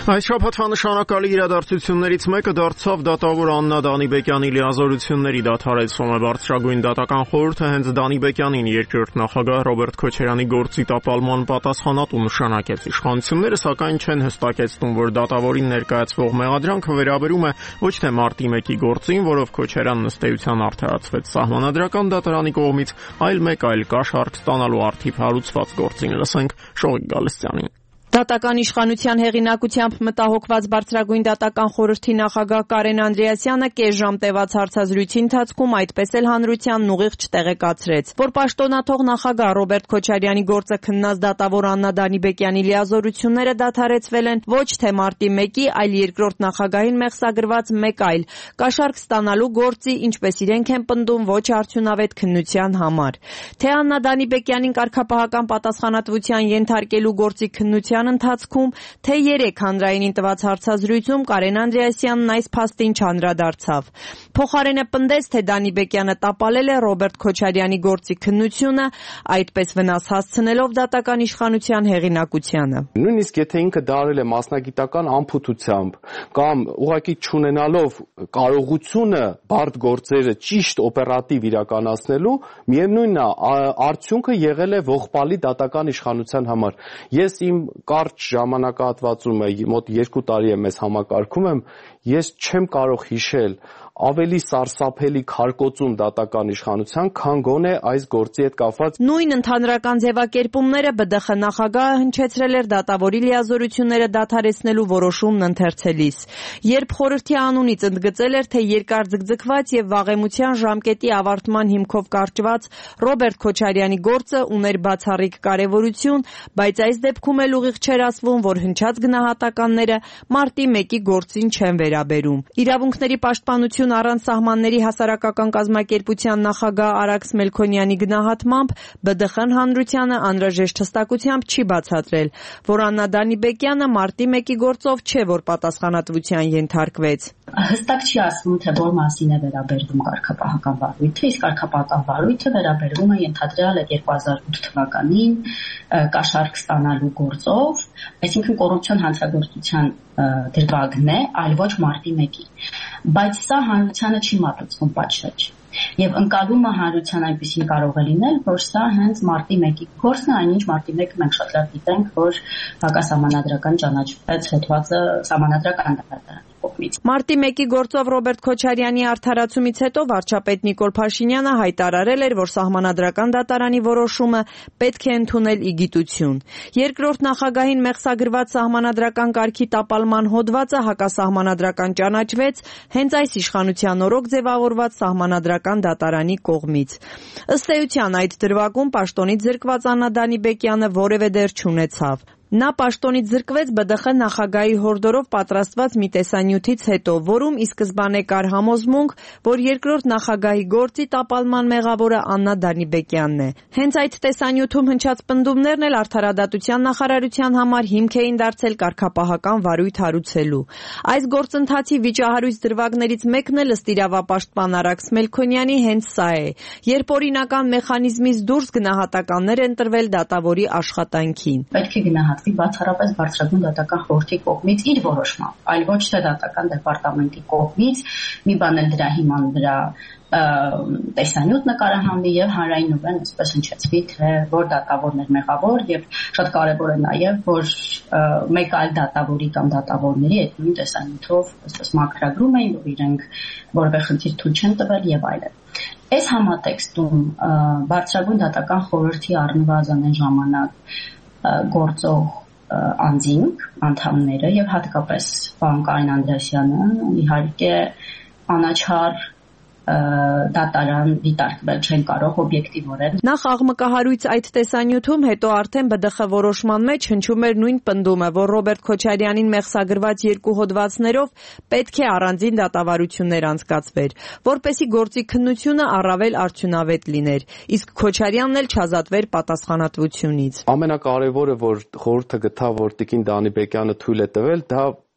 Այս շաբաթվա նշանակալի իրադարձություններից մեկը դարձավ դատավոր Աննա Դանիբեկյանի լիազորությունների դադարեցումը։ Բարձրագույն դատական խորհուրդը հենց Դանիբեկյանին երկրորդ նախագահ Ռոբերտ Քոչարյանի գործի տապալման պատասխանատու նշանակեց։ Իշխանությունները սակայն չեն հստակեցնում, որ դատավորին ներկայացվող մեղադրանքը վերաբերում է ոչ թե մարտի 1-ի գործին, որով Քոչարյանն ըստ էության արդարացվեց Սահմանադրական դատարանի կողմից, այլ մեկ այլ կաշառք ստանալու առթիվ հարուցված գործին։ Լսենք Շողիկ Գալստյանին։ Դատական իշխանության հեղինակությամբ մտահոգված Բարձրագույն դատական խորհրդի նախագահ Կարեն Անդրեասյանը կես ժամ տևած հարցազրույցի ընթացքում այդպես էլ հանրությանն ուղիղ չտեղեկացրեց, որ պաշտոնաթող նախագահ Ռոբերտ Քոչարյանի գործը քննած դատավոր Աննա Դանիբեկյանի լիազորությունները դադարեցվել են ոչ թե մարտի 1-ի, այլ երկրորդ նախագահին մեղսագրված մեկ այլ կաշառք ստանալու գործի, ինչպես իրենք են պնդում, ոչ արդյունավետ քննության համար։ Թե Աննա Դանիբեկյանին կարգապահական պատասխանատվության ենթարկելու գործի քննության ընթացքում, թե 3 հանրայինին տված հարցազրույցում Կարեն Անդրեասյանն այս փաստին չանդրադարձավ։ Փոխարենը պնդեց, թե Դանիբեկյանը տապալել է Ռոբերտ Քոչարյանի գործի քննությունը, այդպես վնաս հասցնելով դատական իշխանության հեղինակությանը։ Նույնիսկ եթե ինքը դա արել է մասնագիտական անփութությամբ կամ ուղղակի չունենալով կարողությունը բարդ գործերը ճիշտ օպերատիվ իրականացնելու, միևնույնն է, արդյունքը եղել է ողբալի դատական իշխանության համար։ Ես իմ կարճ ժամանակահատվածում մոտ 2 տարի է մեզ համակարգում եմ, ես չեմ կարող հիշել ավելի սարսափելի քարկոծում դատական իշխանության, քան գոնե այս գործի հետ կապված։ Նույն ընդհանրական ձևակերպումները ԲԴԽ նախագահը հնչեցրել էր դատավորի լիազորությունները դադարեցնելու որոշումն ընթերցելիս, երբ խորհրդի անունից ընդգծել էր, թե երկար ձգձգված եւ վաղեմության ժամկետի ավարտման հիմքով կարճված Ռոբերտ Քոչարյանի գործը ուներ բացառիկ կարեւորություն, բայց այս դեպքում էլ ուղիղ չէր ասվում, որ հնչած գնահատականները մարտի 1-ի գործին չեն վերաբերում։ Իրավունքների պաշտպանություն առանց սահմանների հասարակական կազմակերպության նախագահ Արաքս Մելքոնյանի գնահատմամբ ԲԴԽ-ն հանրությանը անհրաժեշտ հստակությամբ չի բացատրել, որ Աննա Դանիբեկյանը մարտի 1-ի գործով չէ, որ պատասխանատվության ենթարկվեց։ Հստակ չի ասվում, թե որ մասին է վերաբերվում կարգապահական վարույթը, իսկ կարգապահական վարույթը վերաբերվում է ենթադրյալ 2008 թվականին կաշառք ստանալու գործով, այսինքն կոռուպցիոն հանցագործության դրվագն է, այլ ոչ մարտի 1-ի։ Բայց սա հանրությանը չի մատուցվում պատշաճ։ Եվ ընկալումը հանրության այնպեսին կարող է լինել, որ սա հենց մարտի 1-ի գործն է, այնինչ մարտի 1-ը մենք շատ լավ գիտենք, որ հակասահմանադրական ճանաչվեց հոդվածը սահմանադրական դատարանի կողմից։ Մարտի 1-ի գործով Ռոբերտ Քոչարյանի արդարացումից հետո վարչապետ Նիկոլ Փաշինյանը հայտարարել էր, որ սահմանադրական դատարանի որոշումը պետք է ընդունել ի գիտություն։ Երկրորդ նախագահին մեղսագրված սահմանադրական կարգի տապալման հոդվածը հակասահմանադրական ճանաչվեց հենց այս իշխանության օրոք ձևավորված սահմանադրական դատարանի կողմից։ Ըստ էության այդ դրվագում պաշտոնից զրկված Աննա Դանիբեկյանը որևէ դեր չունեցավ։ Նա պաշտոնից զրկվեց ԲԴԽ նախագահի հորդորով պատրաստված մի տեսանյութից հետո, որում ի սկզբանե կար համոզմունք, որ երկրորդ նախագահի գործի տապալման մեղավորը Աննա Դանիբեկյանն է։ Հենց այդ տեսանյութում հնչած պնդումներն էլ արդարադատության նախարարության համար հիմք էին դարձել կարգապահական վարույթ հարուցելու։ Այս գործընթացի վիճահարույց դրվագներից մեկն էլ ըստ իրավապաշտպան Արաքս Մելքոնյանի հենց սա է, երբ օրինական մեխանիզմից դուրս գնահատականներ են տրվել դատավորի աշխատանքին։ Պետք է գնահատվի բացառապես Բարձրագույն դատական խորհրդի կողմից իր որոշմամբ, այլ ոչ թե դատական դեպարտամենտի կողմից, մի բան էլ դրա հիման դրա տեսանյութ նկարահանվի եւ հանրայնորեն այսպես հնչեցվի, թե որ դատավորն էր մեղավոր եւ շատ կարեւոր է նաեւ, որ մեկ այլ դատավորի կամ դատավորների այդ նույն տեսանյութով այսպես մաքրագրում էին, որ իրենք որևէ խնդիր թույլ չեն տվել եւ այլն։ Այս համատեքստում Բարձրագույն դատական խորհրդի առնվազն այն ժամանակ գործող անձինք, անդամները եւ հատկապես պարոն Կարեն Անդրեասյանը իհարկե անաչառ դատարան դիտարկվել չեն կարող օբյեկտիվորեն։ Նախ աղմկահարույց այդ տեսանյութում, հետո արդեն ԲԴԽ որոշման մեջ հնչում էր նույն պնդումը, որ Ռոբերտ Քոչարյանին մեղսագրված 2 հոդվածներով պետք է առանձին դատավարություններ անցկացվեր, որպեսզի գործի քննությունը առավել արդյունավետ լիներ, իսկ Քոչարյանն էլ չազատվեր պատասխանատվությունից։ Ամենակարևորը, որ խորհուրդը գտավ, որ Տիկին Դանիբեկյանը թույլ է տվել, դա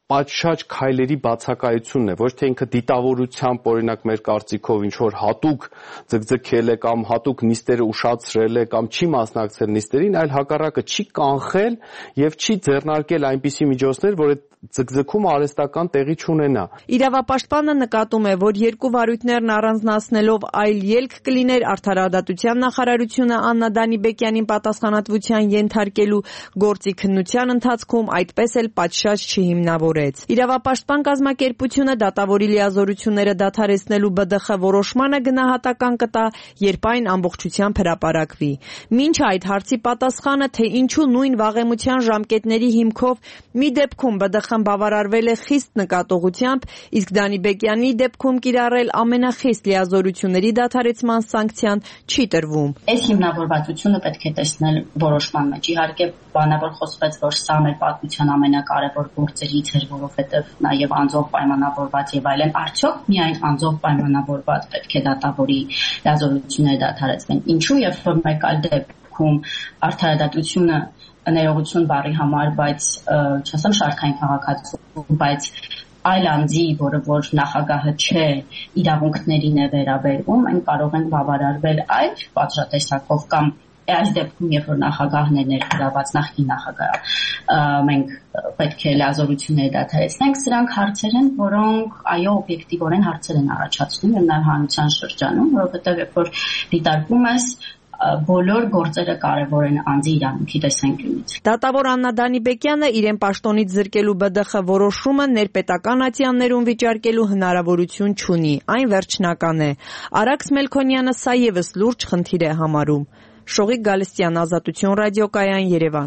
պատշաճ քայլերի բացակայությունն է, ոչ թե ինքը դիտավորությամբ, օրինակ մեր կարծիքով ինչ որ հատուկ ձգձգել է կամ հատուկ նիստերը ուշացրել է կամ չի մասնակցել նիստերին, այլ հակառակը չի կանխել եւ չի ձեռնարկել այնպիսի միջոցներ, որ այդ ձգձգումը արհեստական տեղի չունենա։ Իրավապաշտպանը նկատում է, որ երկու վարույթներն առանձնացնելով այլ ելք կլիներ արդարադատության նախարարությունը Աննա Դանիբեկյանին պատասխանատվության ենթարկելու գործի քննության ընթացքում այդպես էլ պատշաճ չհիմնավորեց։ Իրավապաշտպան կազմակերպությունը դատավորի լիազորությունները դադարեցնելու ԲԴԽ որոշմանը գնահատական կտա, երբ այն ամբողջությամբ հրապարակվի։ Մինչ այդ հարցի պատասխանը, թե ինչու նույն վաղեմության ժամկետների հիմքով մի դեպքում ԲԴԽ բավարարվել է խիստ նկատողությամբ, իսկ Դանիբեկյանի դեպքում կիրառել ամենախիստ լիազորությունների դադարեցման սանկցիան չի տրվում։ Այս հիմնավորվածությունը պետք է տեսնել որոշման մեջ։ Իհարկե, բանավոր խոսվեց, որ սա մեր պատմության ամենակարևոր գործերից էր, որովհետև նաև անձով պայմանավորված եւ այլն, արդյոք միայն անձով պայմանավորված պետք է դատավորի լիազորությունները դադարեցվեն։ Ինչու եւ որ մեկ այլ դեպքում արդարադատությունը ներողություն բառի համար, բայց չասեմ շարքային քաղաքացիություն, բայց այլ անձի, որը որ նախագահը չէ, իրավունքներին է վերաբերվում, այն կարող են բավարարվել այլ պատժատեսակով կամ այս դեպքում, երբ որ նախագահն է ներգրաված, նախկին նախագահը, մենք պետք է լիազորությունները դադարեցնենք, սրանք հարցեր են, որոնք այո օբյեկտիվորեն հարցեր են առաջացնում եւ նաեւ հանրության շրջանում, որովհետեւ երբ որ դիտարկում ես բոլոր գործերը կարևոր են անձի իրավունքի տեսանկյունից։ Դատավոր Աննա Դանիբեկյանը իրեն պաշտոնից զրկելու ԲԴԽ որոշումը ներպետական ատյաններում վիճարկելու հնարավորություն չունի, այն վերջնական է։ Արաքս Մելքոնյանը սա եւս լուրջ խնդիր է համարում։ Շողիկ Գալստյան, Ազատություն ռադիոկայան, Երևան։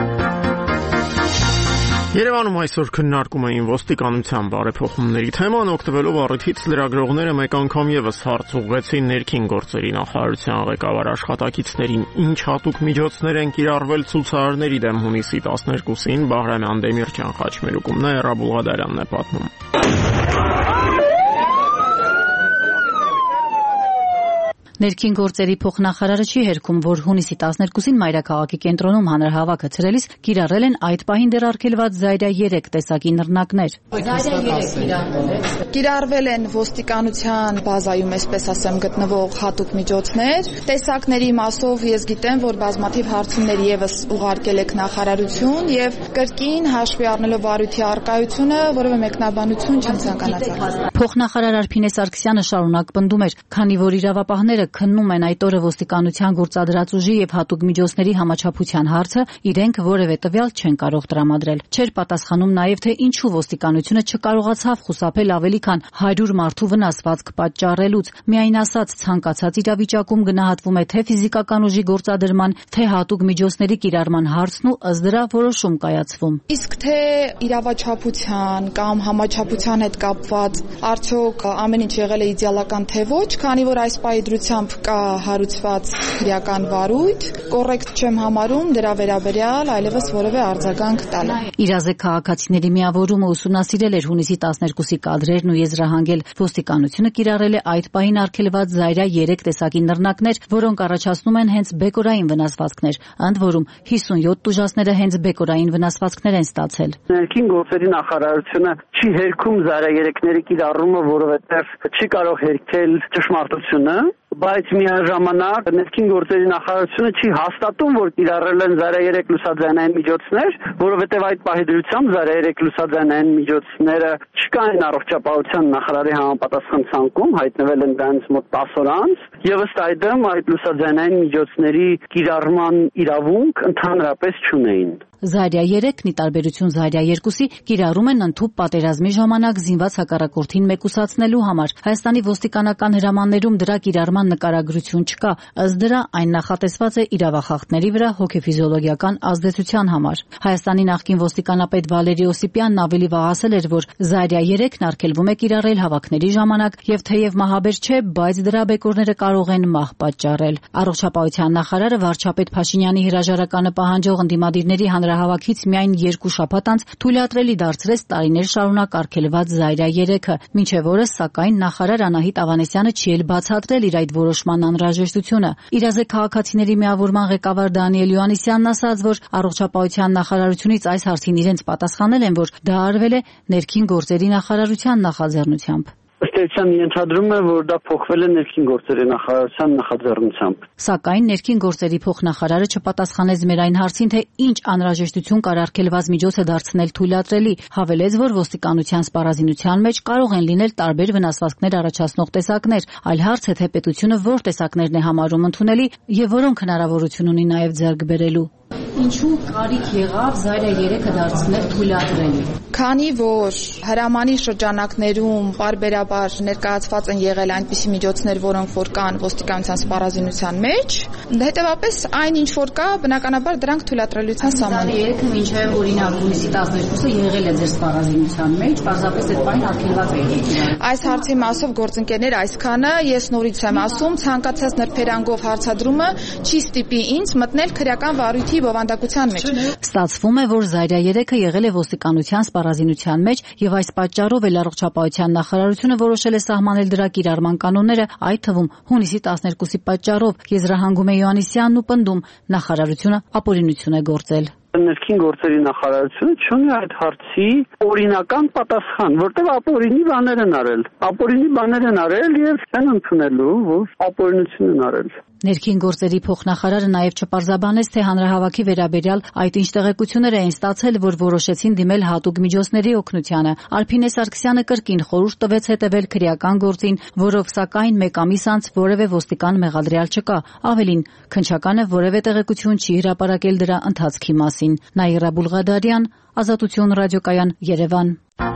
Երևանում այսօր քննարկում էին ոստիկանության բարեփոխումների թեման, օգտվելով առիթից լրագրողները մեկ անգամ եւս հարց ուղղեցին ներքին գործերի նախարարության ղեկավար աշխատակիցներին, ինչ հատուկ միջոցներ են կիրառվել ցուցարարների դեմ հունիսի 12-ին, Բահրամ Անդեմիրճյան խաչմերուկում Նաիրա Բուլղադարյանն է պատմում։ Ներքին գործերի փոխնախարարը չի հերքում, որ հունիսի 12-ին Մայրաքաղաքի կենտրոնում հանրահավաքը ցրելիս կիրառել են այդ պահին դեռ արգելված Զայրա 3 տեսակի նռնակներ։ Կիրառվել են ոստիկանության բազայում, այսպես ասեմ, գտնվող հատուկ միջոցներ։ Տեսակների մասով ես գիտեմ, որ բազմաթիվ հարցումներ եւս ուղարկել եք նախարարություն եւ կրկին հաշվի առնելով վարույթի արկայությունը, որևէ մեկնաբանություն չեմ ցանկանացել։ Փոխնախարար Արփինե Սարգսյանը շարունակ պնդում էր, քանի որ իրավապահները քննում են այդ օրը ոստիկանության գործադրած ուժի եւ հատուկ միջոցների համաչափության հարցը, իրենք որևէ տվյալ չեն կարող տրամադրել։ Չէր պատասխանում նաեւ, թե ինչու ոստիկանությունը չկարողացավ խուսափել ավելի քան 100 մարդու վնասվածք պատճառելուց։ Միայն ասած, ցանկացած իրավիճակում գնահատվում է թե ֆիզիկական ուժի գործադրման, թե հատուկ միջոցների կիրառման հարցն ու ըստ դրա որոշում կայացվում։ Իսկ թե իրավաչափության կամ համաչափության հետ կապված արդյոք ամեն ինչ եղել է իդեալական թե ոչ, քանի որ այս պահի դրությամբ կա հարուցված քրեական վարույթ, կոռեկտ չեմ համարում դրա վերաբերյալ այլևս որևէ արձագանք տալը։ Իրազեկ քաղաքացիների միավորումը ուսումնասիրել էր հունիսի 12-ի կադրերն ու եզրահանգել ոստիկանությունը կիրառել է այդ պահին արգելված Զայրա 3 տեսակի նռնակներ, որոնք առաջացնում են հենց բեկորային վնասվածքներ, ընդ որում 57 տուժածները հենց բեկորային վնասվածքներ են ստացել։ Ներքին գործերի նախարարությունը չի հերքում Զայրա 3-ների կիրառումը, որովհետև չի կարող հերքել ճշմարտությունը, բայց միաժամանակ ներքին գործերի նախարարությունը չի հաստատում, որ կիրառել են Զայրա 3 լուսաձայնային միջոցներ, որովհետև այդ պահի դրությամբ Զայրա 3 լուսաձայնային միջոցները չկային առողջապահության նախարարի համապատասխան ցանկում, հայտնվել են դրանց մոտ 10 օր անց, եւ ըստ այդմ այդ լուսաձայնային միջոցների կիրառման իրավունք ընդհանրապես չունեին։ Զայրա 3-ն ի տարբերություն Զայրա 2-ի կիրառում են ընդհուպ պատերազմի ժամանակ զինված հակառակորդին մեկուսացնելու համար։ Հայաստանի ոստիկանական հրամաններում դրա կիրառման նկարագրություն չկա, ըստ դրա այն նախատեսված է իրավախախտների վրա հոգեֆիզիոլոգիական ազդեցության համար։ Հայաստանի նախկին ոստիկանապետ Վալերի Օսիպյանն ավելի վաղ ասել էր, որ Զայրա 3-ն արգելվում է կիրառել հավաքների ժամանակ եւ թեև մահաբեր չէ, բայց դրա բեկորները կարող են մահ պատճառել։ Առողջապահության նախարարը վարչապետ Փաշինյանի հրաժարականը պահանջող ընդդիմադիրների հանրահավաքից միայն 2 շաբաթ անց թույլատրելի դարձրեց տարիներ շարունակ արգելված Զայրա 3-ը, մինչև օրս սակայն նախարար Անահիտ Ավանեսյանը չի էլ բացատրել իր այդ որոշման անհրաժեշտությունը։ Իրազե քաղաքացիների միավորման ղեկավար Դանիել Յոհաննիսյանն ասաց, որ առողջապահության նախարարությունից այս հարցին իրենց պատասխանել են, որ դա արվել է ներքին գործերի նախարարության նախաձեռնությամբ։ Ըստ էության ենթադրում է, որ դա փոխվել է ներքին գործերի նախարարության նախաձեռնությամբ։ Սակայն ներքին գործերի փոխնախարարը չպատասխանեց մեր այն հարցին, թե ինչ անհրաժեշտություն կար արգելված միջոցը դարձնել թույլատրելի, հավելեց, որ ոստիկանության սպառազինության մեջ կարող են լինել տարբեր վնասվածքներ առաջացնող տեսակներ, այլ հարց է, թե պետությունը որ տեսակներն է համարում ընդունելի եւ որոնք հնարավորություն ունի նաեւ ձեռք բերելու։ Ինչու կարիք եղավ Զայրա 3-ը դարձնել թույլատրելի։ Քանի որ հրամանի շրջանակներում բարբերաբար ներկայացված են եղել այնպիսի միջոցներ, որոնք որ կան ոստիկանության սպառազինության մեջ, հետևապես այն ինչ որ կա, բնականաբար դրանք թույլատրելիության սահմանում։ Զայրա 3-ը մինչև օրինակ հունիսի 12-ը եղել է ձեր սպառազինության մեջ, պարզապես այդ բանը արգելված է եղել։ Այս հարցի մասով գործընկերներ այսքանը ես նորից եմ ասում, ցանկացած նրբերանգով հարցադրումը չի ստիպի ինձ մտնել քրեական վարույթի բովանդակության մեջ։ Ստացվում է, որ Զայրա 3-ը եղել է ոստիկանության սպառազինության մեջ եւ այս պատճառով էլ առողջապահության նախարարությունը որոշել է սահմանել դրա կիրառման կանոնները, այդ թվում հունիսի 12-ի պատճառով։ Եզրահանգում է Յոհաննիսյանն ու պնդում, նախարարությունը ապօրինություն է գործել։ Ներքին գործերի նախարարությունը չունի այդ հարցի օրինական պատասխան, որտեղ ապօրինի բաներ են արել։ Ապօրինի բաներ են արել եւ չեն ընդունելու, որ ապօրինություն են արել։ Ներքին գործերի փոխնախարարը նաև չպարզաբանեց, թե հանրահավաքի վերաբերյալ այդ ինչ տեղեկություններ էին ստացել, որ որոշեցին դիմել հատուկ միջոցների օգնությանը։ Ալփինե Սարգսյանը կրկին խորհուրդ տվեց հետևել քրեական գործին, որով սակայն մեկ ամիս անց որևէ ոստիկան մեղադրյալ չկա։ Ավելին, քննչականը որևէ տեղեկություն չի հրապարակել դրա ընթացքի մասին։ Նաիրա Բուլղադարյան, Ազատություն ռադիոկայան, Երևան։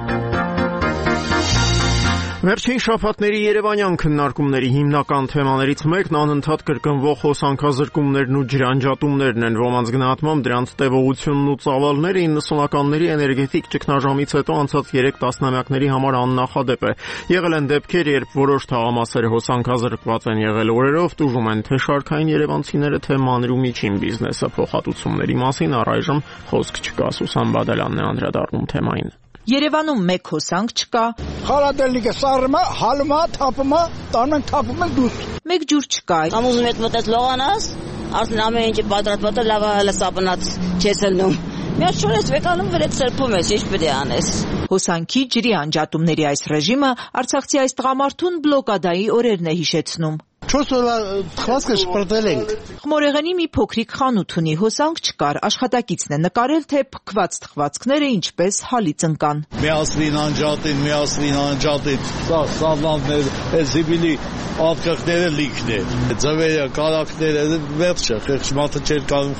Վերջին շաբաթների երևանյան քննարկումների հիմնական թեմաներից մեկն անընդհատ կրկնվող հոսանքազրկումներն ու ջրանջատումներն են։ Ոմանց գնահատմամբ դրանց տևողությունն ու ծավալները 90-ականների էներգետիկ ճգնաժամից հետո անցած 3 տասնամյակների համար աննախադեպ է։ Եղել են դեպքեր, երբ որոշ թաղամասեր հոսանքազրկված են եղել օրերով, տուժում են թե շարքային երևանցիները, թե մանր ու միջին բիզնեսը։ Փոխհատուցումների մասին առայժմ խոսք չկա։ Սուսան Բադալյանն է անդրադառնում թեմային։ Երևանում մեկ հոսանք չկա։ Խարադելնիկը սառում է, հալում է, թափում է, տանում թափում են դուրս։ Մեկ ջուր չկա։ Ամուզում հետ մտած լողանաս, արդեն ամեն ինչը պատրաստված է, լավ է սապնած չես լնում։ Մի շորես վեկանում վրետ սրբում ես, ինչ պետք է անես։ Հոսանքի ջրի անջատումների այս ռեժիմը արցախցի այս տղամարդուն բլոկադայի օրերն է հիշեցնում։ 4 օրվա թխվածքը շպրտել ենք։ Խմորեղենի մի փոքրիկ խանութ ունի, հոսանք չկար, աշխատակիցն է նկարել, թե փքված թխվածքները ինչպես հալից ընկան։ Միասին անջատին, սալաններ, զիբիլի ատկղները լիքն է, ձվերը, կարակները, վերջը, խեղճ մարդը չեր կանում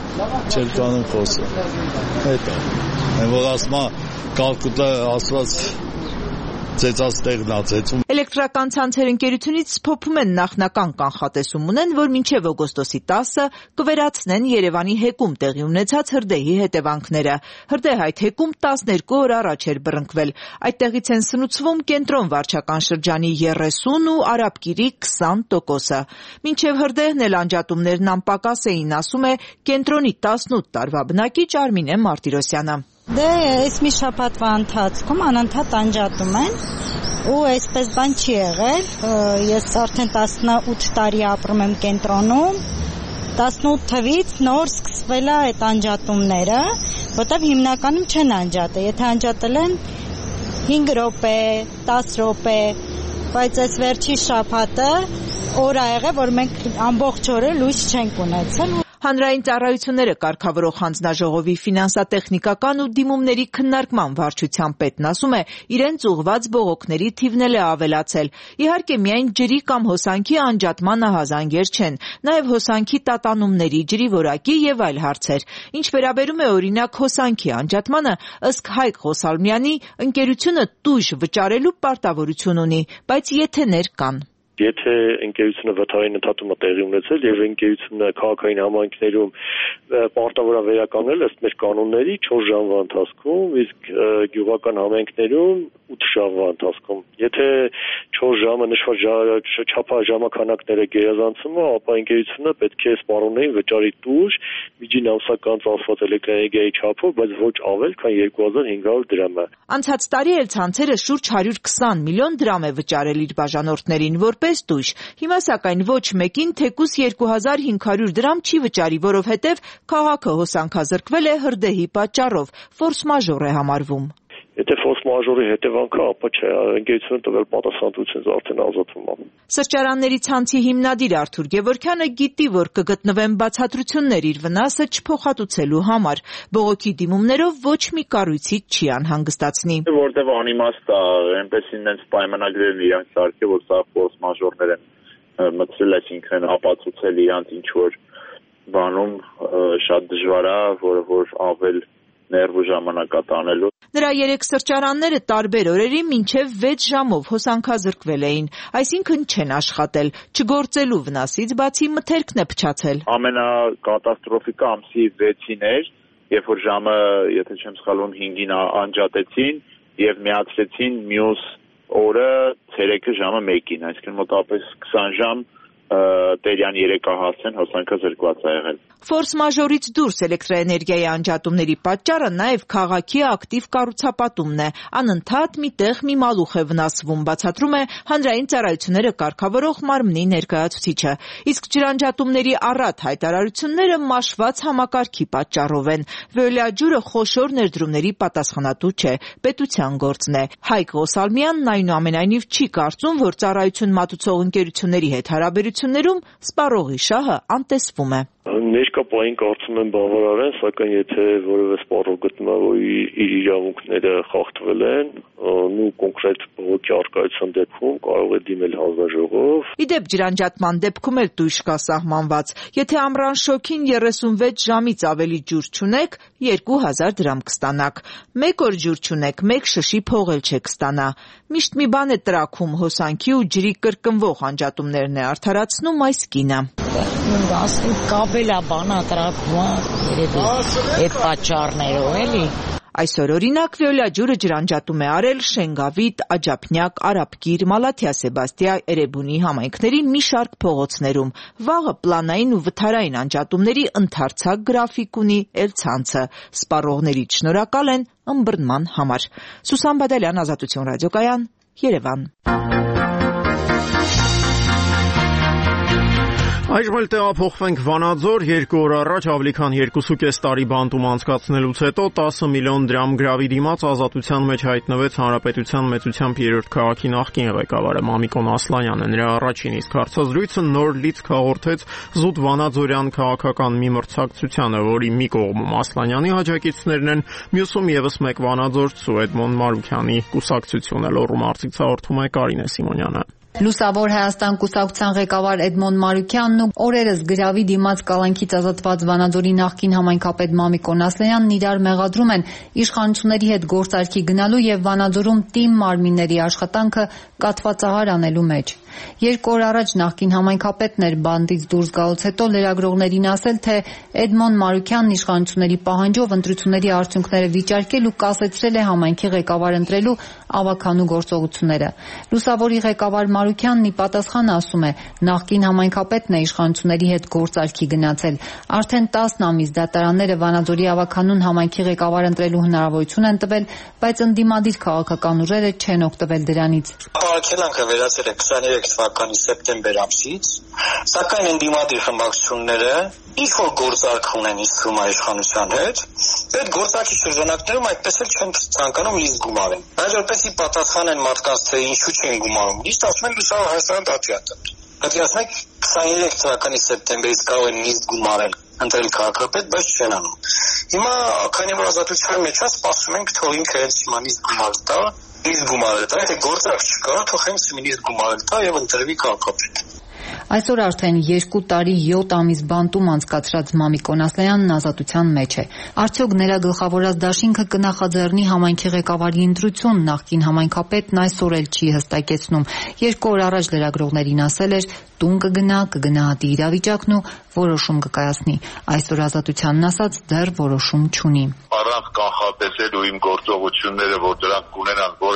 խոսը, հետո, որ ասմա կալկուտը ասված ծեծած տեղն ածեցում։ Էլեկտրական ցանցեր ընկերությունից փոփում են նախնական կանխատեսում ունեն, որ մինչև օգոստոսի 10-ը կվերացնեն Երևանի հեկում տեղի ունեցած հրդեհի հետևանքները։ Հրդեհ այդ հեկում 12 օր առաջ էր բռնկվել։ Այդտեղից են սնուցվում կենտրոն վարչական շրջանի 30 ու Արաբկիրի 20%-ը։ Մինչև հրդեհն էլ անջատումներն անպակաս էին, ասում է կենտրոնի 18 տարվա բնակիչ Արմինե Մարտիրոսյանը։ Դե այս մի շաբաթվա ընթացքում անընդհատ անջատում են ու այսպես բան չի եղել։ Ես արդեն 18 տարի ապրում եմ կենտրոնում, 18 թվից նոր սկսվել է այդ անջատումները, որտեղ հիմնականում չեն անջատել, եթե անջատել են 5 րոպե, 10 րոպե, բայց այս վերջի շաբաթը օր ա եղել, որ մենք ամբողջ օրը լույս չենք ունեցել։ Հանրային ծառայությունները կարգավորող հանձնաժողովի ֆինանսատեխնիկական ու դիմումների քննարկման վարչության պետն ասում է, իրենց ուղղված բողոքների թիվն էլ է ավելացել։ Իհարկե, միայն ջրի կամ հոսանքի անջատման ահազանգեր չեն, նաև հոսանքի տատանումների, ջրի որակի եւ այլ հարցեր։ Ինչ վերաբերում է օրինակ հոսանքի անջատմանը, ըստ Հայկ Ղոսալմյանի, ընկերությունը տույժ վճարելու պարտավորություն ունի, բայց եթեներ կան։ Եթե ընկերությունը վթարային ընդհատումը տեղի ունեցել եւ ընկերությունը քաղաքային համայնքներում պարտավոր է վերականգնել ըստ մեր կանոնների 4 ժամվա ընթացքում, իսկ գյուղական համայնքներում 8 ժամվա ընթացքում։ Եթե 4 ժամը նշված չափաժամականակները գերազանցում է, ապա ընկերությունը պետք է սպառողներին վճարի տուժ միջին ամսական ծախսված էլեկտրաէներգիայի չափով, բայց ոչ ավել, քան 2500 դրամը։ Անցած տարի էլ ցանցերը շուրջ 120 միլիոն դրամ է վճարել իր բաժանորդներին որպես տույժ։ Հիմա սակայն ոչ մեկին թեկուզ 2500 դրամ չի վճարի, որովհետև քաղաքը հոսանքազրկվել է հրդեհի պատճառով, ֆորս մաժոր է համարվում։ Եթե ֆորս մաժորի հետևանք է, ապա չէ, ընկերությունը տվել պատասխանատվությունից արդեն ազատվում է։ Սրճարանների ցանցի հիմնադիր Արթուր Գևորգյանը գիտի, որ կգտնվեն բացատրություններ իր վնասը չփոխհատուցելու համար։ Բողոքի դիմումներով ոչ մի կառույցի չի անհանգստացնի։ Որտեվ անիմաստ է, այնպես ինձ պայմանագրերն իրանք սարքել, որ սա ֆորս մաժորներ են մտցրել, այսինքն ապացուցել իրանք ինչ որ բանում շատ դժվար է, որ ավել ներվու ժամանակատանելու։ Նրա 3 սրճարանները տարբեր օրերի մինչև 6 ժամով հոսանքազրկվել էին, այսինքն չեն աշխատել, չգործելու վնասից բացի մթերքն է փչացել։ Ամենակատաստրոֆիկը ամսի 6-ին էր, երբ որ ժամը, եթե չեմ սխալվում, 5-ին անջատեցին եւ միացրեցին մյուս օրը ցերեկը ժամը 1-ին, այսինքն մոտավորապես 20 ժամ տերյան երեկահասեն հոսանքազրկված է եղել։ Ֆորս մաժորից դուրս էլեկտրաէներգիայի անջատումների պատճառը նաև քաղաքի ակտիվ կառուցապատումն է։ Անընդհատ միտեղ մի մալուխ է վնասվում, բացատրում է հանրային ծառայությունները կարգավորող մարմնի ներկայացուցիչը։ Իսկ ջրանջատումների առատ հայտարարությունները մաշված համակարգի պատճառով են։ Վեոլիա ջուրը խոշոր ներդրումների պատասխանատու չէ, պետության գործն է։ Հայկ Ղոսալմյանն այնուամենայնիվ չի կարծում, որ ծառայություն մատուցող ընկերությունների հետ հարաբերություններում սպառողի շահը անտեսվում է։ Ներկա պահին կարծում եմ բավարար են, սակայն եթե որևէ սպառող գտնվի, որ իր իրավունքները խախտվել են, ու կոնկրետ բողոքի առկայության դեպքում կարող է դիմել հանձնաժողով։ Իդեպ ջրանջատման դեպքում էլ տույժ կա սահմանված։ Եթե ամռան շոգին 36 ժամից ավելի ջուր չունեք, 2000 դրամ կստանաք։ 1 օր ջուր չունեք, 1 շշի փող էլ չեք ստանա։ Միշտ մի բան է տրաքում հոսանքի ու ջրի կրկնվող անջատումներն է արդարացնում այս կինը։ Կապելա բանա տրակվում այդ պատճառներով էլի։ Այսօր օրինակ Վեոլիա ջուրը ջրանջատում է արել Շենգավիթ, Աջափնյակ, Արաբկիր, Մալաթիա Սեբաստիա, Էրեբունի համայնքների մի շարք փողոցներում։ Վաղը պլանային ու վթարային անջատումների ընդարձակ գրաֆիկ ունի էլ ցանցը։ Սպառողներից շնորհակալ են ըմբռնման համար։ Սուսան Բադալյան, Ազատություն ռադիոկայան, Երևան։ Այժմ էլ տեղափոխվենք Վանաձոր, 2 օր առաջ ավելի քան 2.5 տարի բանտում անցկացնելուց հետո 10 միլիոն դրամ գրավի դիմաց ազատության մեջ հայտնվեց Հանրապետության մեծությամբ 3-րդ քաղաքի նախկին ղեկավարը Մամիկոն Ասլանյանը։ Նրա առաջին իսկ հարցազրույցը նոր լիցք հաղորդեց զուտ վանաձորյան քաղաքական մի մրցակցությանը, որի մի կողմում Ասլանյանի աջակիցներն են, մյուսում եւս մեկ վանաձորցու Էդմոն Մարուքյանի կուսակցությունը։ Լոռու մարզից հաղորդում է Կարինե Սիմոնյանը։ Լուսավոր Հայաստան կուսակցության ղեկավար Էդմոն Մարուքյանն ու օրերս գրավի դիմաց կալանքից ազատված Վանաձորի նախկին համայնքապետ Մամիկոն Ասլանյանն իրար մեղադրում են իշխանությունների հետ գործարքի գնալու եւ Վանաձորում թիմ մարմինների աշխատանքը կաթվածահար անելու մեջ։ 2 օր առաջ նախկին համայնքապետն էր բանդից դուրս գալուց հետո լրագրողներին ասել, թե Էդմոն Մարուքյանն իշխանությունների պահանջով ընտրությունների արդյունքները վիճարկել ու կասեցրել է համայնքի ղեկավար ընտրելու ավականու գործողությունները։ Լուսավորի ղեկավար Մարուքյանն ի պատասխան ասում է, նախկին համայնքապետն է իշխանությունների հետ գործարքի գնացել։ Արդեն 10 ամիս դատարանները Վանաձորի ավականուն համայնքի ղեկավար ընտրելու հնարավորություն են տվել, բայց ընդդիմադիր քաղաքական ուժերը չեն օգտվել դրանից։ Արգելանքը վերացել է 23 թվականի սեպտեմբեր ամսից, սակայն ընդդիմադիր խմբակցությունները ինչ-որ գործարք ունեն իսկում իշխանության հետ, այդ գործարքի շրջանակներում այդպես էլ չեն ցանկանում լիст գումարեն։ Բայց որպեսզի պատասխանեն մարդկանց, թե ինչու չեն գումարում, լիստ ասում են Լուսավոր Հայաստան դատիատը։ Պատկերացնում եք 23 թվականի սեպտեմբերից կարող են լիստ գումարել, ընտրել քաղաքապետ, բայց չեն անում։ Հիմա քանի որ ազատության մեջ է, սպասում ենք թող ինքը հենց հիմա լիստ գումարել տա, եթե գործարք չկա, թող հենց լիստ գումարել տա եւ ընտրվի քաղաքապետ։ Այսօր արդեն 2 տարի 7 ամիս բանտում անցկացրած Մամիկոն Ասլանյանն ազատության մեջ է։ Արդյոք նրա գլխավորած դաշինքը կնախաձեռնի համայնքի ղեկավարի ընտրություն, նախկին համայնքապետն այսօր էլ չի հստակեցնում։ 2 օր առաջ լրագրողներին ասել էր, տուն կգնահատի իրավիճակն ու որոշում կկայացնի։ Այսօր ազատությանն ասած դեռ որոշում չունի։ Առանց կանխատեսելու իմ գործողությունները, որ դրանք կունենան որևէ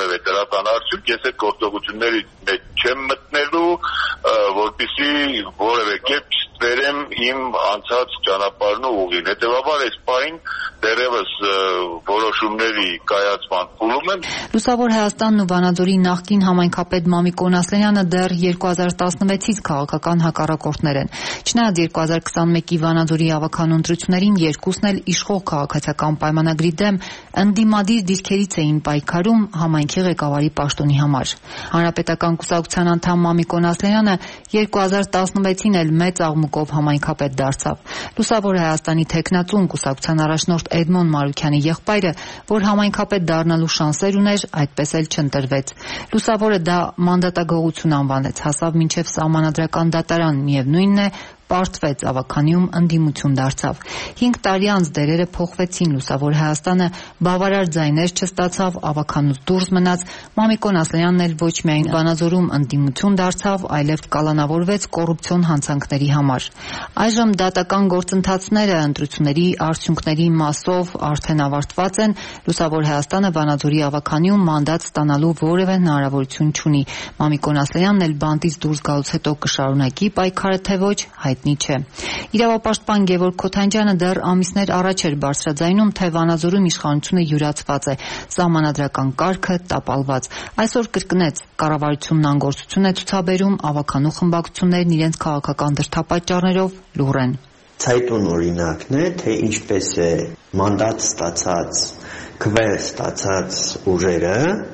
որևէ դրական արդյունք, ես այդ գործողությունների մեջ չեմ մտնելու, որպեսզի որևէ կերպ վերեմ իմ անցած ճանապարհն ու ուղին։ Հետևաբար այս պահին դեռևս որոշումների կայացման փուլում եմ։ Լուսավոր Հայաստանն ու Վանաձորի նախկին համայնքապետ Մամիկոն Ասլանյանը դեռ 2016-ից քաղաքական հակառակորդներ են։ Չնայած 2021-ի Վանաձորի ավականու ընտրություններին երկուսն էլ իշխող քաղաքացիական պայմանագրի դեմ ընդդիմադիր դիրքերից էին պայքարում համայնքի ղեկավարի պաշտոնի համար։ Հանրապետական կուսակցության անդամ Մամիկոն Ասլանյանը 2016-ին էլ մեծ աղմուկով համայնքապետ դարձավ։ Լուսավոր Հայաստանի թեկնածուն կուսակցության առաջնորդ Էդմոն Մարուքյանի եղբայրը, որ համայնքապետ դառնալու շանսեր ուներ, այդպես էլ չընտրվեց։ Լուսավորը դա մանդատագողություն անվանեց, հասավ մինչև սահմանադրական դատարան, միևնույնն է, պարտվեց, ավականիում ընդդիմություն դարձավ։ 5 տարի անց դերերը փոխվեցին, Լուսավոր Հայաստանը բավարար ձայներ չստացավ, ավականուց դուրս մնաց, Մամիկոն Ասլանյանն էլ ոչ միայն Վանաձորում ընդդիմություն դարձավ, այլև կալանավորվեց կոռուպցիոն հանցանքների համար։ Այժմ դատական գործընթացները ընտրությունների արդյունքների մասով արդեն ավարտված են, Լուսավոր Հայաստանը Վանաձորի ավականիում մանդատ ստանալու որևէ հնարավորություն չունի։ Մամիկոն Ասլանյանն էլ բանտից դուրս գալուց հետո կշարունակի պայքարը, թե ոչ, հայտնի չէ։ Իրավապաշտպան Գևորգ Քոթանջյանը դեռ ամիսներ առաջ էր բարձրաձայնում, թե Վանաձորում իշխանությունը յուրացված է, սահմանադրական կարգը տապալված։ Այսօր կրկնեց, կառավարությունն անգործություն է ցուցաբերում, ավականու խմբակցություններն իրենց քաղաքական դրդապատճառներով լուռ են։ Ցայտուն օրինակն է, թե ինչպես է մանդատ ստացած քվեր ստացած ուժերը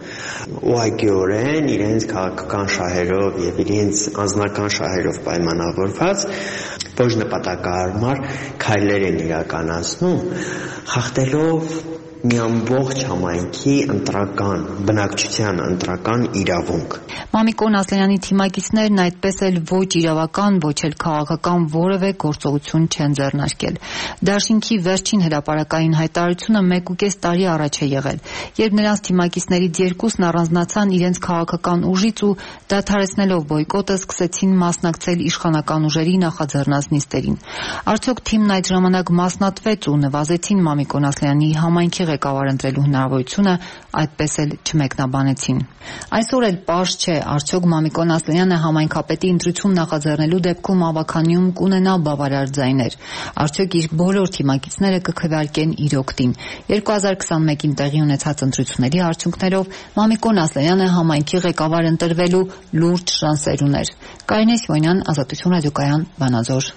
ուղղակիորեն իրենց քաղաքական շահերով եւ իրենց անձնական շահերով պայմանավորված ոչ նպատակահարմար քայլեր են իրականացնում, խախտելով մի ամբողջ համայնքի ընտրական բնակչության ընտրական իրավունք։ Մամիկոն Ասլանյանի թիմակիցներն այդպես էլ ոչ իրավական, ոչ էլ քաղաքական որևէ գործողություն չեն ձեռնարկել։ Դաշինքի վերջին հրապարակային հայտարարությունը 1.5 տարի առաջ է եղել, երբ նրանց թիմակիցներից երկուսն առանձնացան իրենց քաղաքական ուժից ու դադարեցնելով բոյկոտը սկսեցին մասնակցել իշխանական ուժերի նախաձեռնած նիստերին։ Արդյոք թիմն այդ ժամանակ մասնատվեց ու նվազեցին Մամիկոն Ասլանյանի համայնքի ղեկավար ընտրելու հնարավորությունը, այդպես էլ չմեկնաբանեցին։ Այսօր էլ պարզ չէ, արդյոք Մամիկոն Ասլանյանը համայնքապետի ընտրություն նախաձեռնելու դեպքում ավականիում կունենա բավարար ձայներ։ Արդյոք իր բոլոր թիմակիցները կքվեարկեն իր օգտին։ 2021-ին տեղի ունեցած ընտրությունների արդյունքներով Մամիկոն Ասլանյանը համայնքի ղեկավար ընտրվելու լուրջ շանսեր ուներ։ Կարինե Սիմոնյան, Ազատություն ռադիոկայան, Վանաձոր։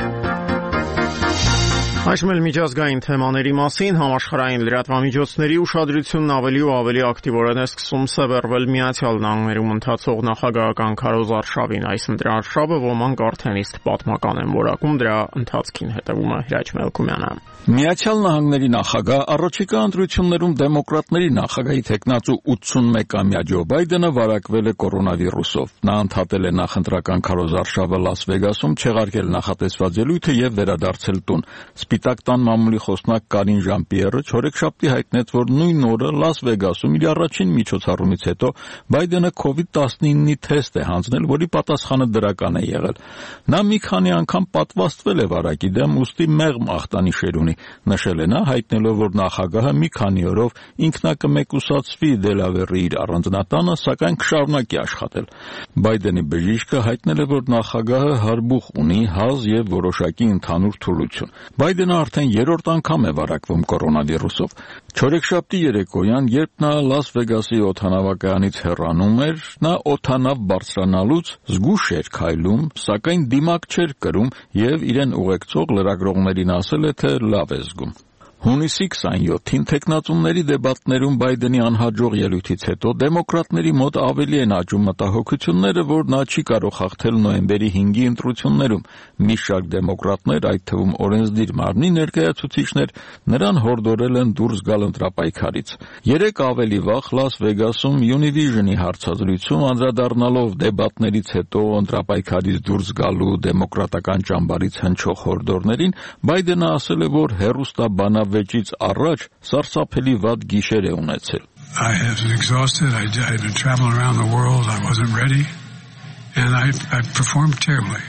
Այժմ էլ միջազգային թեմաների մասին համաշխարհային լրատվամիջոցների ուշադրությունն ավելի ու ավելի ակտիվորեն է սկսում սևեռվել Միացյալ Նահանգներում ընթացող նախագահական քարոզարշավին։ Այս ընտրարշավը ոմանք արդեն իսկ պատմական են որակում, դրա ընթացքին հետևում է Հրաչ Մելքումյանը։ Միացյալ Նահանգների նախագահ առաջիկա ընտրություններում դեմոկրատների նախագահի թեկնածու 81-ամյա Ջո Բայդենը վարակվել է կորոնավիրուսով։ Նա ընդհատել է նախընտրական քարոզարշավը Լաս Վեգասում, չեղարկել նախատեսված ելույթը եւ վերադարձել տուն։ Սպիտակ տան մամուլի խոսնակ Կարին Ժան-Պիերը չորեքշաբթի հայտնեց, որ նույն օրը Լաս Վեգասում իր առաջին միջոցառումից հետո Բայդենը COVID-19-ի թեստ է հանձնել, որի պատասխանը դրական է եղել։ Նա մի քանի անգամ պատվաստվել է վարակի դեմ, ուստի մեղմ ախտանիշեր ունի, նշել է նա, հայտնելով, որ նախագահը մի քանի օրով ինքնակմեկուսացվի Դելավերի իր առանձնատանը, սակայն կշարունակի աշխատել։ Բայդենի բժիշկը հայտնել է, որ նախագահը հարբուխ ունի, հազ եւ որոշակի ընդհանուր թուլություն։ Բայդենը արդեն երրորդ անգամ է վարակվում կորոնավիրուսով։ Չորեքշաբթի երեկոյան, երբ նա Լաս Վեգասի օդանավակայանից հեռանում էր, նա օդանավ բարձրանալուց զգուշ էր քայլում, սակայն դիմակ չէր կրում եւ իրեն ուղեկցող լրագրողներին ասել է, թե լավ է զգում։ Հունիսի 27-ին թեկնածուների դեբատներում Բայդենի անհաջող ելույթից հետո դեմոկրատների մոտ ավելի են աճում մտահոգությունները, որ նա չի կարող հաղթել նոյեմբերի 5-ի ընտրություններում։ Մի շարք դեմոկրատներ, այդ թվում օրենսդիր մարմնի ներկայացուցիչներ, նրան հորդորել են դուրս գալ ընտրապայքարից։ Երեք ավելի վաղ Լաս Վեգասում Univision-ի հարցազրույցում անդրադառնալով դեբատներից հետո ընտրապայքարից դուրս գալու դեմոկրատական ճամբարից հնչող հորդորներին, Բայդենը ասել է, որ հեռուստաբանավեճից առաջ սարսափելի վատ գիշեր է ունեցել։ I was exhausted. I had to travel around the world. I wasn't ready. And I performed terribly.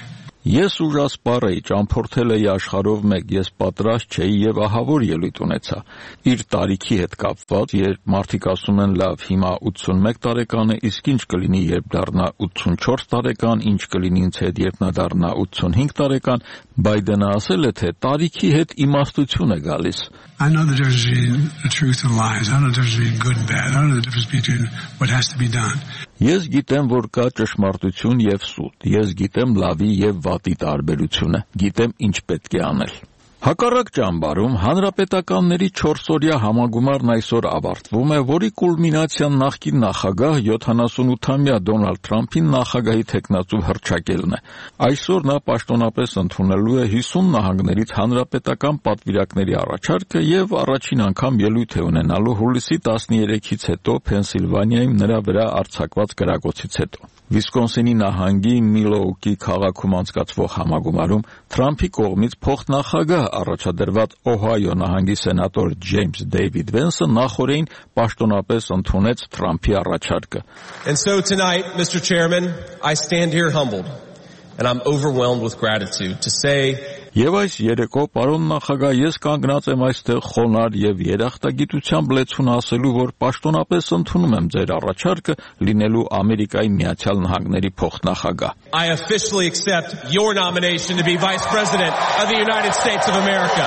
Ես ուժասպառ էի, ճամփորդել էի աշխարհով մեկ, ես պատրաստ չէի եւ ահավոր ելույթ ունեցա։ Իր տարիքի հետ կապված, երբ մարդիկ ասում են լավ, հիմա 81 տարեկան է, իսկ ինչ կլինի, երբ դառնա 84 տարեկան, ինչ կլինի ինձ հետ, երբ նա դառնա 85 տարեկան, Բայդենը ասել է, թե տարիքի հետ իմաստություն է գալիս։ I know the difference between the truth and lies. I know the difference between good and bad. I know the difference between what has to be done. Ես գիտեմ, որ կա ճշմարտություն եւ սուտ։ Ես գիտեմ լավի եւ վատի տարբերությունը։ Գիտեմ ինչ պետք է անել։ Հակառակ ճամբարում հանրապետականների 4-օրյա համագումարն այսօր ավարտվում է, որի կուլմինացիան նախկին նախագահ 78-ամյա Դոնալդ Թրամփին նախագահի թեկնածու հռչակելն է։ Այսօր նա պաշտոնապես ընդունելու է 50 նահանգներից հանրապետական պատվիրակների առաջարկը եւ առաջին անգամ ելույթ է ունենալու հուլիսի 13-ից հետո Փենսիլվանիայում նրա վրա արձակված կրակոցից հետո։ Վիսկոնսինի նահանգի Միլոուկի քաղաքում անցկացվող համագումարում Թրամփի կողմից փոխնախագահ առաջադրված Օհայո նահանգի սենատոր Ջեյմս Դեյվիդ Վենսը նախորդին պաշտոնապես ընդունեց Թրամփի առաջարկը։ And so tonight, Mr. Chairman, I stand here humbled and I'm overwhelmed with gratitude to say Եվ այս երեկո, պարոն նախագահ, ես կանգնած եմ այստեղ խոնարհ եւ երախտագիտությամբ լեցուն ասելու, որ պաշտոնապես ընդունում եմ ձեր առաջարկը լինելու Ամերիկայի Միացյալ Նահանգների փոխնախագահ։ I officially accept your nomination to be Vice President of the United States of America.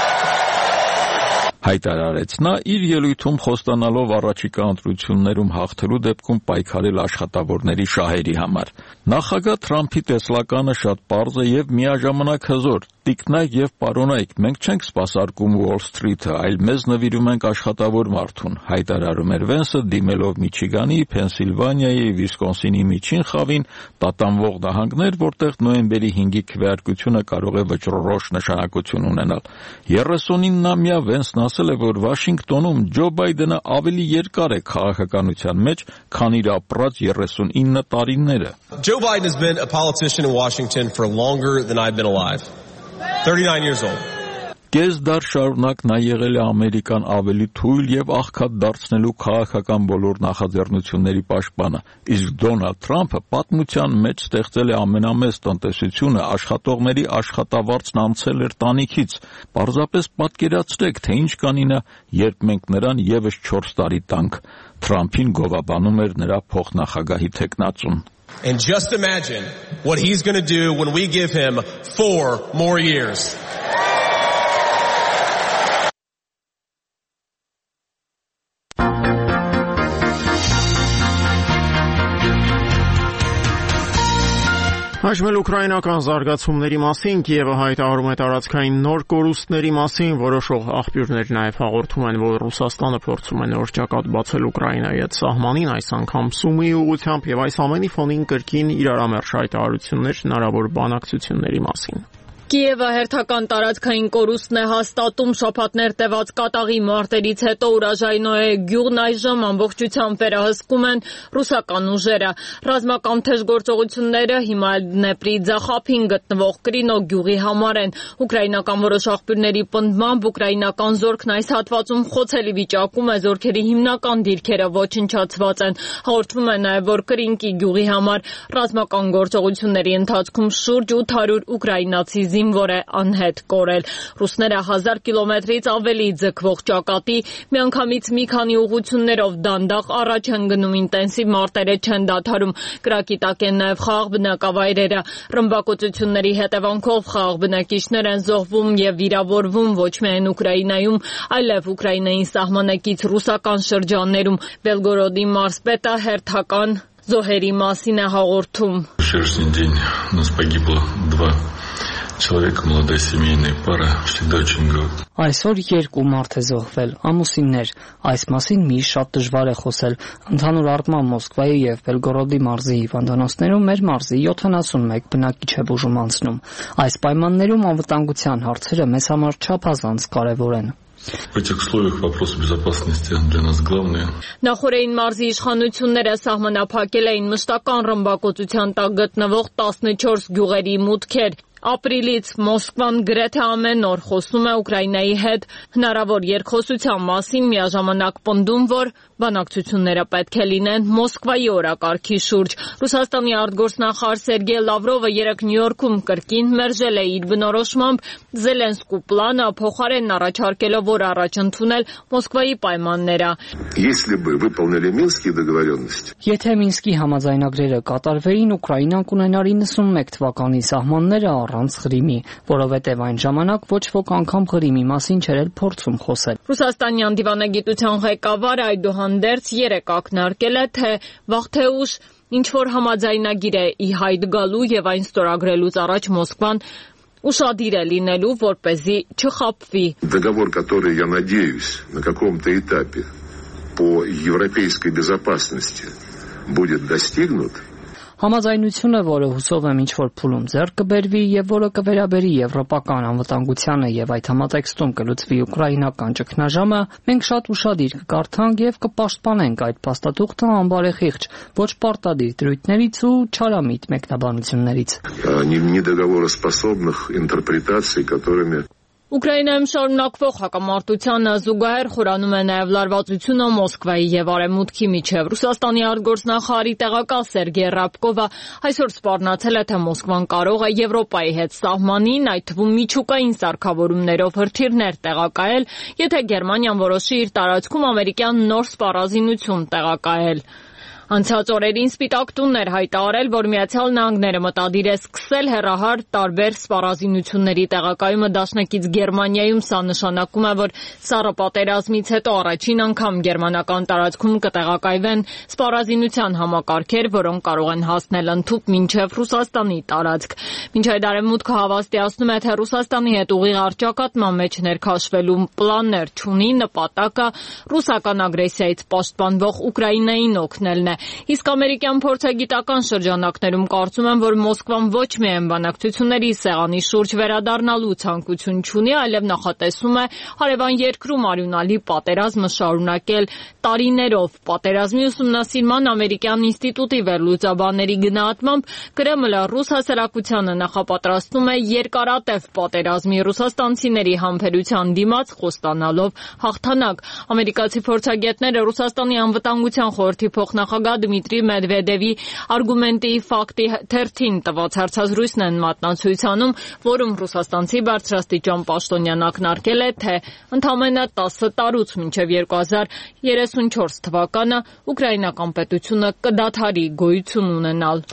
Հայտարարեց նա իր ելույթում խոստանալով առաջիկա ընտրություններում հաղթելու դեպքում պայքարել աշխատավորների շահերի համար։ Նախագահ Թրամփի տեսլականը շատ պարզ է եւ միաժամանակ հզոր։ Տիկնայք եւ պարոնայք, մենք չենք սպասարկում Wall Street-ը, այլ մեզ նվիրում ենք աշխատավոր մարդուն, հայտարարում էր Վենսը դիմելով Միչիգանի, Փենսիլվանիայի, Վիսկոնսինի միջին խավին, տատանվող նահանգներ, որտեղ նոյեմբերի 5-ի քվեարկությունը կարող է վճռորոշ նշանակություն ունենալ։ 39-ամյա Վենսն ասել է, որ Վաշինգտոնում Ջո Բայդենը ավելի երկար է քաղաքականության մեջ, քան իր ապրած 39 տարիները։ Joe Biden has been a politician in Washington for longer than I've been alive. 39 years old. Կես դար շարունակ նա եղել է Ամերիկան ավելի թույլ եւ աղքատ դարձնելու քաղաքական բոլոր նախաձեռնությունների պաշտպանը, իսկ Դոնալդ Թրամփը պատմության մեջ ստեղծել է ամենամեծ տնտեսությունը, աշխատողների աշխատավարձն անցել էր տանիքից։ Պարզապես պատկերացրեք, թե ինչ կանի նա, երբ մենք նրան եւս 4 տարի տանք։ Թրամփին գովաբանում էր նրա փոխնախագահի թեկնածուն։ And just imagine what he's going to do when we give him 4 more years. Հաշվել ուկրաինական զարգացումների մասին Կիևը հայտարարում է տարածքային նոր կորուստների մասին, որոշող աղբյուրներ նաև հաղորդում են, որ Ռուսաստանը փորձում է նոր ճակատ բացել Ուկրաինայի հետ սահմանին, այս անգամ Սումիի ուղղությամբ, եւ այս ամենի ֆոնին կրկին իրարամերժ հայտարարություններ հնարավոր բանակցությունների մասին։ Կիևը հերթական տարածքային կորուստն է հաստատում շաբաթներ տևած կատաղի մարտերից հետո Ուրաժայնոյե գյուղն այժմ ամբողջությամբ վերահսկում են ռուսական ուժերը։ Ռազմական թեժ գործողությունները հիմա Դնեպրի ձախափին գտնվող Կրինո գյուղի համար են։ Ուկրաինական որոշ աղբյուրների պնդմամբ ուկրաինական զորքն այս հատվածում խոցելի վիճակում է, զորքերի հիմնական դիրքերը ոչնչացված են։ Հաղորդվում է նաև, որ Կրինկի գյուղի համար ռազմական գործողությունների ընթացքում շուրջ 800 ուկրաինացի զինվոր է անհետ կորել։ Ռուսները 1000 կիլոմետրից ավելի ձգվող ճակատի միանգամից մի քանի ուղղություններով դանդաղ առաջ են գնում, ինտենսիվ մարտերը չեն դադարում։ Կրակի տակ են նաև խաղաղ բնակավայրերը։ Ռմբակոծությունների հետևանքով խաղաղ բնակիչներ են զոհվում եւ վիրավորվում ոչ միայն Ուկրաինայում, այլև Ուկրաինային սահմանակից ռուսական շրջաններում։ Բելգորոդի մարզպետը հերթական զոհերի մասին է հաղորդում։ Человек, молодая семейная пара, всегда очень горд. Այսօր 2 մարդ է զոհվել, ամուսիններ։ Այս մասին միշտ շատ դժվար է խոսել։ Ընդհանուր առմամբ Մոսկվայի եւ Բելգորոդի մարզի հիվանդանոցներում մեր մարզի 71 բնակիչ է բուժում անցնում։ Այս պայմաններում անվտանգության հարցերը մեզ համար չափազանց կարևոր են։ В этих условиях вопрос безопасности для нас главное. Նախորդին մարզի իշխանությունները սահմանափակել էին մշտական ռմբակոծության տակ գտնվող 14 գյուղերի մուտքեր։ Ապրիլից Մոսկվան գրեթե ամեն օր խոսում է Ուկրաինայի հետ հնարավոր երկխոսության մասին, միաժամանակ պնդում, որ Բանակցությունները պետք է լինեն Մոսկվայի օրակարգի շուրջ։ Ռուսաստանի արտգործնախարար Սերգեյ Լավրովը երեկ Նյու Յորքում կրկին մերժել է իր բնորոշմամբ Զելենսկու պլանը, փոխարենն առաջարկելով, որ առաջ ընդունել Մոսկվայի պայմանները։ Եթե Մինսկի համաձայնագրերը կատարվեին, Ուկրաինան կունենար 91 թվականի սահմանները առանց Ղրիմի, որովհետև այն ժամանակ ոչ ոք անգամ Ղրիմի մասին չէր էլ փորձում խոսել։ Ռուսաստանյան դիվանագիտության ղեկավարը այդուհանդերձ երեկ ակնարկել է, թե վաղ թե ուշ ինչ-որ համաձայնագիր է ի հայտ գալու եւ այն ստորագրելուց առաջ Մոսկվան ուշադիր է լինելու, որպեսզի չխաբվի։ Договор, который, я надеюсь, на каком-то этапе по европейской безопасности будет достигнут. Համաձայնությունը, որը հուսով եմ ինչ-որ փուլում ձեռք կբերվի եւ որը կվերաբերի եվրոպական անվտանգությանը եւ այդ համատեքստում կլուծվի ուկրաինական ճգնաժամը, մենք շատ ուշադիր կկարդանք եւ կպաշտպանենք այդ փաստաթուղթը անբարեխիղճ, ոչ պարտադիր դրույթներից ու չարամիտ մեկնաբանություններից։ Недоговороспособных интерпретаций, которыми Ուկրաինայում շարունակվող հակամարտությանը զուգահեռ խորանում է նաև լարվածությունը Մոսկվայի եւ Արևմուտքի միջև։ Ռուսաստանի արտգործնախարարի տեղակալ Սերգեյ Ռաբկովը այսօր սպառնացել է, թե Մոսկվան կարող է Եվրոպայի հետ սահմանին, այդ թվում միջուկային սարքավորումներով հրթիռներ տեղակայել, եթե Գերմանիան որոշի իր տարածքում ամերիկյան նոր սպառազինություն տեղակայել։ Անցած օրերին Սպիտակ տունն էր հայտարարել, որ Միացյալ Նահանգները մտադիր է սկսել հեռահար տարբեր սպառազինությունների տեղակայումը դաշնակից Գերմանիայում։ Սա նշանակում է, որ Սառը պատերազմից հետո առաջին անգամ գերմանական տարածքում կտեղակայվեն սպառազինության համակարգեր, որոնք կարող են հասնել ընդհուպ մինչև Ռուսաստանի տարածք։ Մինչ այդ Արևմուտքը հավաստիացնում է, թե Ռուսաստանի հետ ուղիղ առճակատման մեջ ներքաշվելու պլաններ չունի, նպատակը ռուսական ագրեսիայից պաշտպանվող Ուկրաինային օգնելն է։ Իսկ ամերիկյան փորձագիտական շրջանակներում կարծում են, որ Մոսկվան ոչ միայն բանակցությունների սեղանի շուրջ վերադառնալու ցանկություն չունի, այլև նախատեսում է հարևան երկրում արյունալի պատերազմը շարունակել տարիներով։ Պատերազմի ուսումնասիրման ամերիկյան ինստիտուտի վերլուծաբանների գնահատմամբ Կրեմլը ռուս հասարակությանը նախապատրաստում է երկարատև պատերազմի, ռուսաստանցիների համբերության դիմաց խոստանալով հաղթանակ։ Ամերիկացի փորձագետները Ռուսաստանի անվտանգության խորհրդի փոխնախագահ Դմիտրի Մեդվեդևի արգումենտի ֆակտի թերթին տված հարցազրույցն են մատնացույց անում, որում ռուսաստանցի բարձրաստիճան պաշտոնյան ակնարկել է, թե ընդամենը 10 տարուց մինչև 2034 թվականը ուկրաինական պետությունը կդադարի գոյություն ունենալ։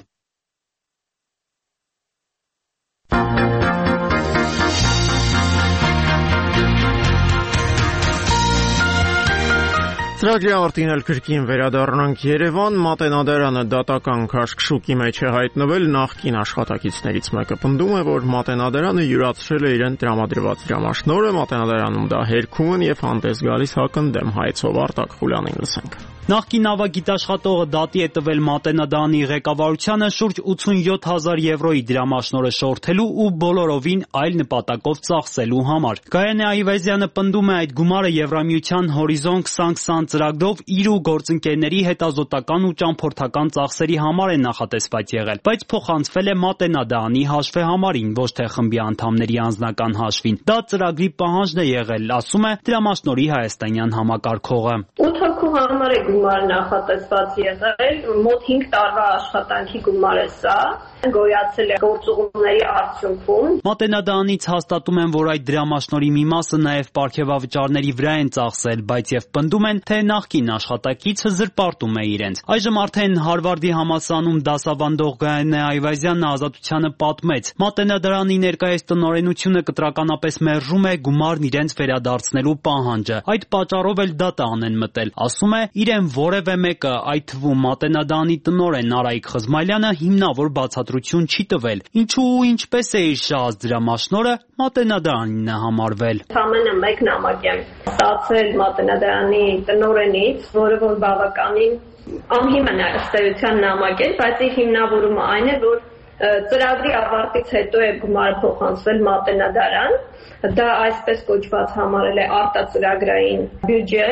Ծրագրի ավարտին էլ կրկին վերադառնանք Երևան, Մատենադարանը դատական քաշքշուկի մեջ է հայտնվել, նախկին աշխատակիցներից մեկը պնդում է, որ Մատենադարանը յուրացրել է իրեն տրամադրված դրամաշնորհը, Մատենադարանում դա հերքում են եւ հանդես գալիս հակընդդեմ հայցով Արտակ Խուլյանին լսենք։ Նախկին ավագիտաշխատողը դատի է տվել Մատենադարանի ղեկավարությանը շուրջ 87,000 եվրոյի դրամաշնորհը շորթելու ու բոլորովին այլ նպատակով ծախսելու համար։ Գայանե Այվազյանը պնդում է, այդ գումարը Եվրամիության Հորիզոն 2020 ծրագրով իր ու գործընկերների հետազոտական ու ճամփորդական ծախսերի համար է նախատեսված եղել, բայց փոխանցվել է Մատենադարանի հաշվեհամարին, ոչ թե խմբի անդամների անձնական հաշվին։ Դա ծրագրի պահանջն է եղել, ասում է դրամաշնորհի հայաստանյան համակարգողը։ 8 հոգու համար է գումար նախատեսված եղել, մոտ 5 տարվա աշխատանքի գումար է սա, գոյացել է գործուղումների արդյունքում։ Մատենադարանից հաստատում են, որ այդ դրամաշնորհի մի մասը նաև պարգևավճարների վրա են ծախսել, բայց եւ պնդում են, թե նախկին աշխատակիցը զրպարտում է իրենց։ Այժմ արդեն Հարվարդի համալսարանում դասավանդող Գայանե Այվազյանն Ազատությանը պատմեց. Մատենադարանի ներկայիս տնօրենությունը կտրականապես մերժում է գումարն իրենց վերադարձնելու պահանջը։ Այդ պատճառով էլ դատան են մտել։ Ասում է, իրեն որևէ մեկը, այդ թվում Մատենադարանի տնօրեն Արայիկ Խզմալյանը հիմնավոր բացատրություն չի տվել։ Ինչու ու ինչպես է իր շահած դրամաշնորհը Մատենադարանին է համարվել։ Ամենը մեկ նամակ եմ ստացել Մատենադարանի տնօրենից, որը որ բավականին անհիմն է ըստ էության նամակ է, բայց իր հիմնավորումը այն է, որ ծրագրի ավարտից հետո է գումարը փոխանցվել Մատենադարան, դա այսպես կոչված համարել է արտածրագրային բյուջե,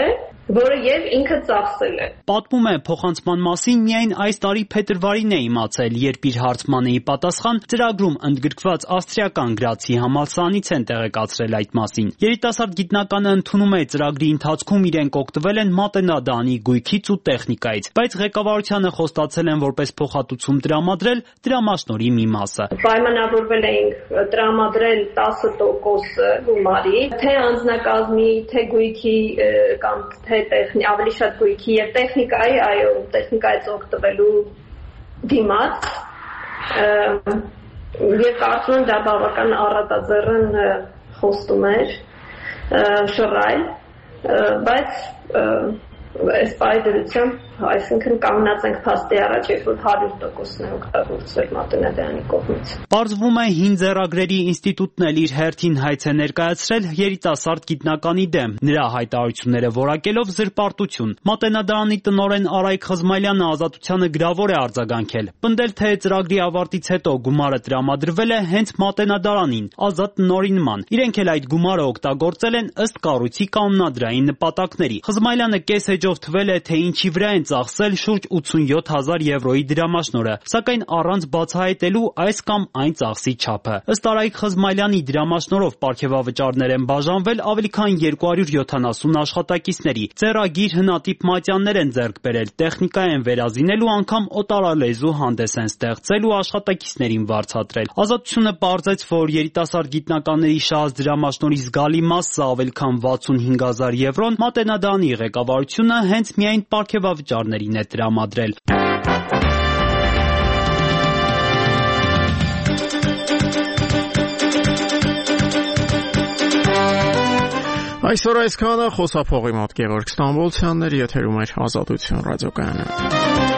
որը եւ ինքը ծախսել է։ Պատմում է, փոխանցման մասին միայն այս տարի փետրվարին է իմացել, երբ իր հարցմանը ի պատասխան ծրագրում ընդգրկված ավստրիական Գրացի համալսարանից են տեղեկացրել այդ մասին։ Երիտասարդ գիտնականը ընդունում է ծրագրի ընթացքում իրենք օգտվել են մատենադանի գույքից ու տեխնիկայից, բայց ղեկավարությանը խոստացել են որպես փոխհատուցում տրամադրել դրամաշնորհի մի մասը։ Պայմանավորվել էինք տրամադրել 10% գումարի, թե անձնակազմի, թե գույքի կամ թե ավելի շատ գույքի եւ տեխնիկայի, այո, տեխնիկայից օգտվելու դիմաց եւ կարծում եմ դա բավական առատաձեռն խոստում էր շռայլ, բայց այս պայդրությամբ, այսինքն կանգնած ենք փաստի առաջ, երբ որ 100%-ն է օգտագործվել մատենադարանի կողմից։ Պարզվում է հին ձեռագրերի ինստիտուտն էլ իր հերթին հայց է ներկայացրել երիտասարդ գիտնականի դեմ, նրա հայտարարությունները որակելով զրպարտություն։ Մատենադարանի տնօրեն Արայք Խզմայլյանը Ազատությանը գրավոր է արձագանքել, պնդել թե ծրագրի ավարտից հետո գումարը տրամադրվել է հենց մատենադարանին, ազատ տնօրինման։ Իրենք էլ այդ գումարը օգտագործել են ըստ կառույցի կանոնադրային նպատակների։ Խզմայլյանը կես էջով թվել է, թե ինչի վրա են ծախսել շուրջ 87,000 եվրոյի դրամաշնորհը, սակայն առանց բացահայտելու այս կամ այն ծախսի չափը։ Ըստ Արայք Խզմայլյանի դրամաշնորհով պարգևավճարներ են բաժանվել ավելի քան 270 աշխատակիցների։ Ձեռագիր, հնատիպ մատյաններ են ձեռք բերել, տեխնիկա են վերազինել ու անգամ օտարալեզու հանդես են ստեղծել ու աշխատակիցներին վարձատրել։ Ազատությունը պարզեց, որ երիտասարդ գիտնականների շահած դրամաշնորհի զգալի մասը ավելի քան 65,000 եվրոն մատենադարանի ղեկավարությունը հենց միայն պարգևավճարներին է տրամադրել։ Այսօր այսքանը, խոսափողի մոտ Գևորգ Ստամբոլցյանն էր, եթերում էր Ազատություն ռադիոկայանը։